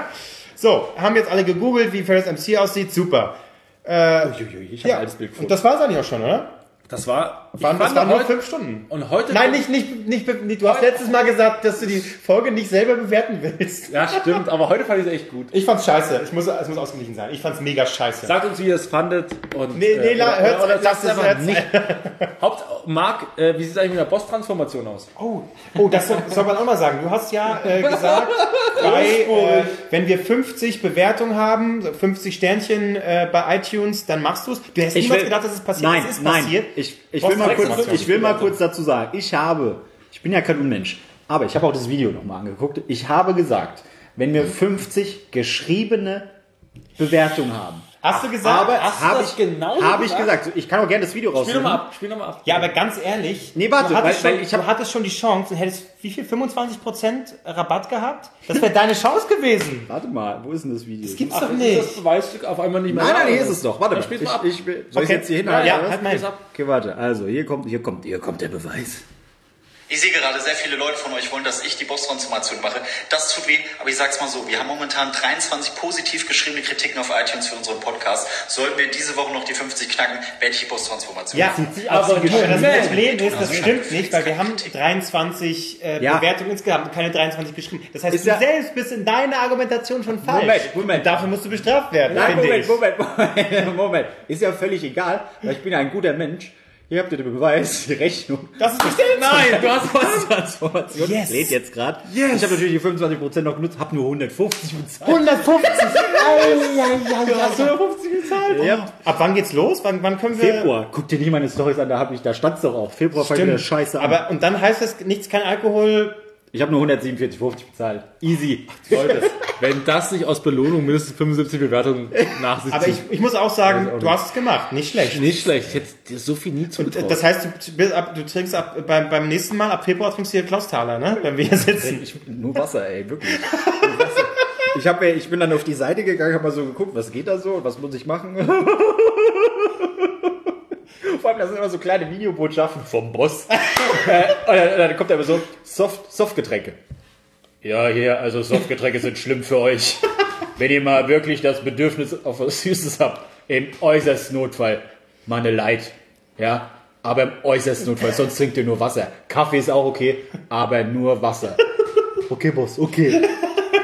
So, haben jetzt alle gegoogelt, wie Ferris M C aussieht. Super. Äh, Ich habe ja, alles Bild und das war's eigentlich auch schon, oder? Das war, ich Waren, das fand waren nur heute- fünf Stunden. Und heute Nein, nicht, nicht, nicht, be- nicht. Du hast letztes Mal gesagt, dass du die Folge nicht selber bewerten willst. Ja, stimmt, aber heute fand ich es echt gut. Ich fand's scheiße. Ich muss, es muss ausgeglichen sein. Ich fand's mega scheiße. Sagt uns, wie ihr es fandet. Und, Nee, nee, äh, la- oder, hört's- oder, oder lasst sagt es einfach jetzt. nicht. Haupt, Marc, äh, wie sieht es eigentlich mit der Boss-Transformation aus? Oh, oh, das soll, soll man auch mal sagen. Du hast ja äh, gesagt, bei, äh, wenn wir fünfzig Bewertungen haben, so fünfzig Sternchen äh, bei iTunes, dann machst du es. Du hast niemals gedacht, dass es passiert. Nein, es ist nein. passiert. Ich, ich, Was will mal sagst du kurz, dazu? ich will mal kurz dazu sagen, ich habe, ich bin ja kein Unmensch, aber ich habe auch das Video nochmal angeguckt. Ich habe gesagt, wenn wir fünfzig geschriebene Bewertungen haben, Hast du gesagt? aber hast du habe das ich, genauso habe ich gesagt? gesagt, ich kann auch gerne das Video Spiel rausnehmen. nochmal ab, spiel nochmal ab. Ja, aber ganz ehrlich, Nee, warte, du hattest, weil- schon, weil ich hab- du hattest schon die Chance und hättest wie viel? fünfundzwanzig Prozent Rabatt gehabt? Das wäre deine Chance gewesen. Warte mal, wo ist denn das Video? Das gibt's Ach, doch ist nicht. das Beweisstück auf einmal nicht mehr Nein, da, nein, hier oder ist was? es doch. Warte Dann mal. spiel's Ich, mal ab. ich, will- soll ich Okay. jetzt hier Ja, hinhalten? ja, oder was? halt mal. Okay, warte. Also, hier kommt, hier kommt, hier kommt der Beweis. Ich sehe gerade, sehr viele Leute von euch wollen, dass ich die Boss-Transformation mache. Das tut weh, aber ich sag's mal so, wir haben momentan dreiundzwanzig positiv geschriebene Kritiken auf iTunes für unseren Podcast. Sollten wir diese Woche noch die fünfzig knacken, werde ich die Boss-Transformation Ja, machen. aber die das Schwäche. Problem ist, das stimmt nicht, weil wir haben dreiundzwanzig äh, Ja. Bewertungen insgesamt und keine dreiundzwanzig geschrieben. Das heißt, Ist du ja- selbst bist in deiner Argumentation schon falsch. Moment, Moment. Und dafür musst du bestraft werden, Nein, finde Moment, ich. Moment, Moment, Moment. Ist ja völlig egal, weil ich bin ja ein guter Mensch. Hier habt ihr den Beweis, die Rechnung. Das ist bestellt. Nein, du hast Transformation. Yes. Das lädt jetzt gerade. Yes. Ich habe natürlich die fünfundzwanzig Prozent noch genutzt, habe nur hundertfünfzig bezahlt. hundertfünfzig. Du hast hundertfünfzig bezahlt. Ja. Ab wann geht's los? Wann, wann können wir... Februar. Guck dir nicht meine Storys an, da habe ich, da stand's doch auch. Februar fängt wieder Scheiße an. Aber und dann heißt das nichts, kein Alkohol. ich habe nur hundertsiebenundvierzig fünfzig bezahlt. Easy. Leute, wenn das nicht aus Belohnung mindestens fünfundsiebzig Bewertungen nach sich Aber zieht. ich, ich muss auch sagen, du hast es gemacht, nicht schlecht. Nicht schlecht, ich hätte dir so viel nie zugetraut. Das heißt, du, bist ab, du trinkst ab beim, beim nächsten Mal, ab Februar trinkst du hier Klausthaler, ne? Wenn wir hier sitzen. Ich, nur Wasser, ey, wirklich. Nur Wasser. Ich, hab, ich bin dann auf die Seite gegangen, habe mal so geguckt, was geht da so, was muss ich machen. Vor allem, das sind immer so kleine Videobotschaften vom Boss. äh, und dann, dann kommt er immer so, Soft, Softgetränke. Ja, hier, also Softgetränke sind schlimm für euch. Wenn ihr mal wirklich das Bedürfnis auf was Süßes habt, im äußersten Notfall, mal eine Light. Ja, aber im äußersten Notfall, sonst trinkt ihr nur Wasser. Kaffee ist auch okay, aber nur Wasser. Okay, Boss, okay. Scheiße.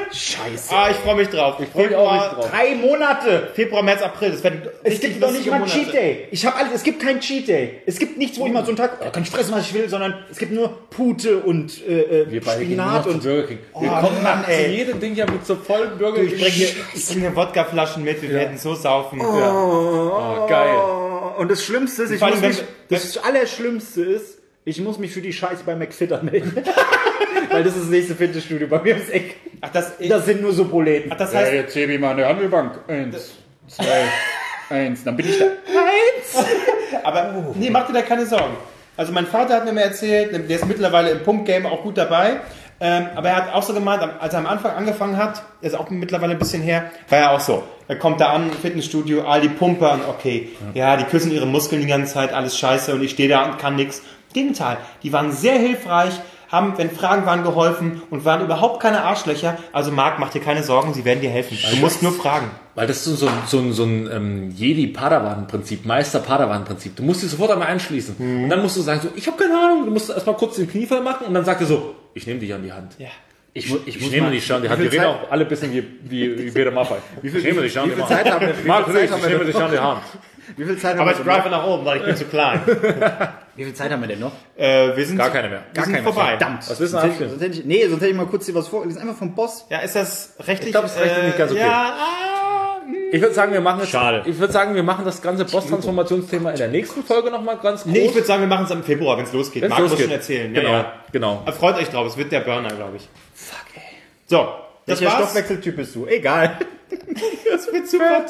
Scheiße. Ah, ich freue mich drauf. Ich freu mich auch richtig drauf. Drei Monate. Februar, März, April. Das werden Es gibt noch nicht mal einen Monate. Cheat Day. Ich habe alles. Es gibt keinen Cheat Day. Es gibt nichts, wo ich mal so einen Tag, oh, kann ich fressen, was ich will, sondern es gibt nur Pute und äh, Wir beide gehen nur Spinat noch und zu Burger King. Wir Oh, kommen Mann, zu ey. jedem Ding ja mit so vollen Burger Ich bringe King. ich bringe Wodkaflaschen mit, wir werden so saufen. Oh, geil. Und das Schlimmste ist, ich Vor muss allem, mich, wenn- das Allerschlimmste ist, ich muss mich für die Scheiße bei McFit anmelden. Weil das ist das nächste Fitnessstudio bei mir ums Eck. Ach, das, Das sind nur so Proleten. ach, das heißt, jetzt hebe ich mal eine Handelbank. Eins, zwei, eins. Dann bin ich da. Eins! aber nee, mach dir da keine Sorgen. Also mein Vater hat mir mal erzählt, der ist mittlerweile im Pumpgame auch gut dabei. Ähm, aber er hat auch so gemeint, als er am Anfang angefangen hat, ist auch mittlerweile ein bisschen her, war er auch so. Er kommt da an, Fitnessstudio, all die Pumper und okay, ja, die küssen ihre Muskeln die ganze Zeit, alles scheiße und ich stehe da und kann nix. Gegenteil, die waren sehr hilfreich, haben, wenn Fragen waren, geholfen und waren überhaupt keine Arschlöcher. Also Marc, mach dir keine Sorgen, sie werden dir helfen. Du musst nur fragen. Weil das ist so ein, so ein, so ein ähm, Jedi-Padawan-Prinzip, Meister-Padawan-Prinzip. Du musst dich sofort einmal einschließen. Mhm. Und dann musst du sagen, so, ich habe keine Ahnung. Du musst erstmal kurz den Kniefall machen und dann sagt er so, ich nehme dich an die Hand. Ja. Ich, ich, ich nehme dich an die Hand. wie Wir viel reden Zeit- auch alle ein bisschen wie, wie, wie Peter Maffay. Ich nehme dich an wie die viel Hand. Zeit haben wir- wie viel Marc, Zeit ich haben wir nehme denn dich an die Hand. Wie viel Zeit haben Aber wir ich denn noch? drive nach oben, weil ich bin zu klein. Wie viel Zeit haben wir denn noch? äh, wir sind Gar keine mehr. Wir sind keine, vorbei. Verdammt. Was willst du sonst hätte, abstimmen? sonst hätte ich, nee, sonst hätte ich mal kurz dir was vorgelesen. Einfach vom Boss. Ja, ist das rechtlich? Ich glaub, es ist rechtlich nicht ganz okay. Ja, ah, Ich würde sagen, wir machen jetzt, Schade. ich würde sagen, wir machen das ganze Boss-Transformationsthema in der nächsten Folge nochmal ganz groß. nee, ich würde sagen, wir machen es im Februar, wenn es losgeht. Wenn's Marc muss losgeht. schon erzählen. Genau, Ja, ja. genau. Aber freut euch drauf, es wird der Burner, glaube ich. Fuck, ey. So, das Welcher war's. Stoffwechseltyp bist du? Egal. Das wird super.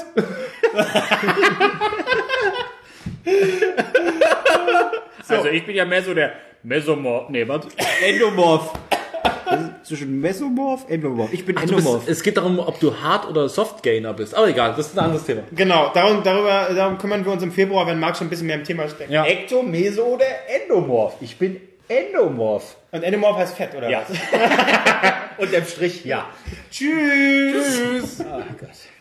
Also ich bin ja mehr so der Mesomorph. Nee, was? Endomorph. Das ist zwischen Mesomorph, Endomorph. Ich bin Du bist, Endomorph. es geht darum, ob du Hard- oder Soft-Gainer bist. Aber egal, das ist ein anderes Thema. Genau, darum, darüber, darum kümmern wir uns im Februar, wenn Marc schon ein bisschen mehr im Thema steckt. Ja. Ekto, Meso oder Endomorph? Ich bin Endomorph. Und Endomorph heißt Fett, oder Ja. was? Unterm Strich, ja. Tschüss. Tschüss. Oh Gott.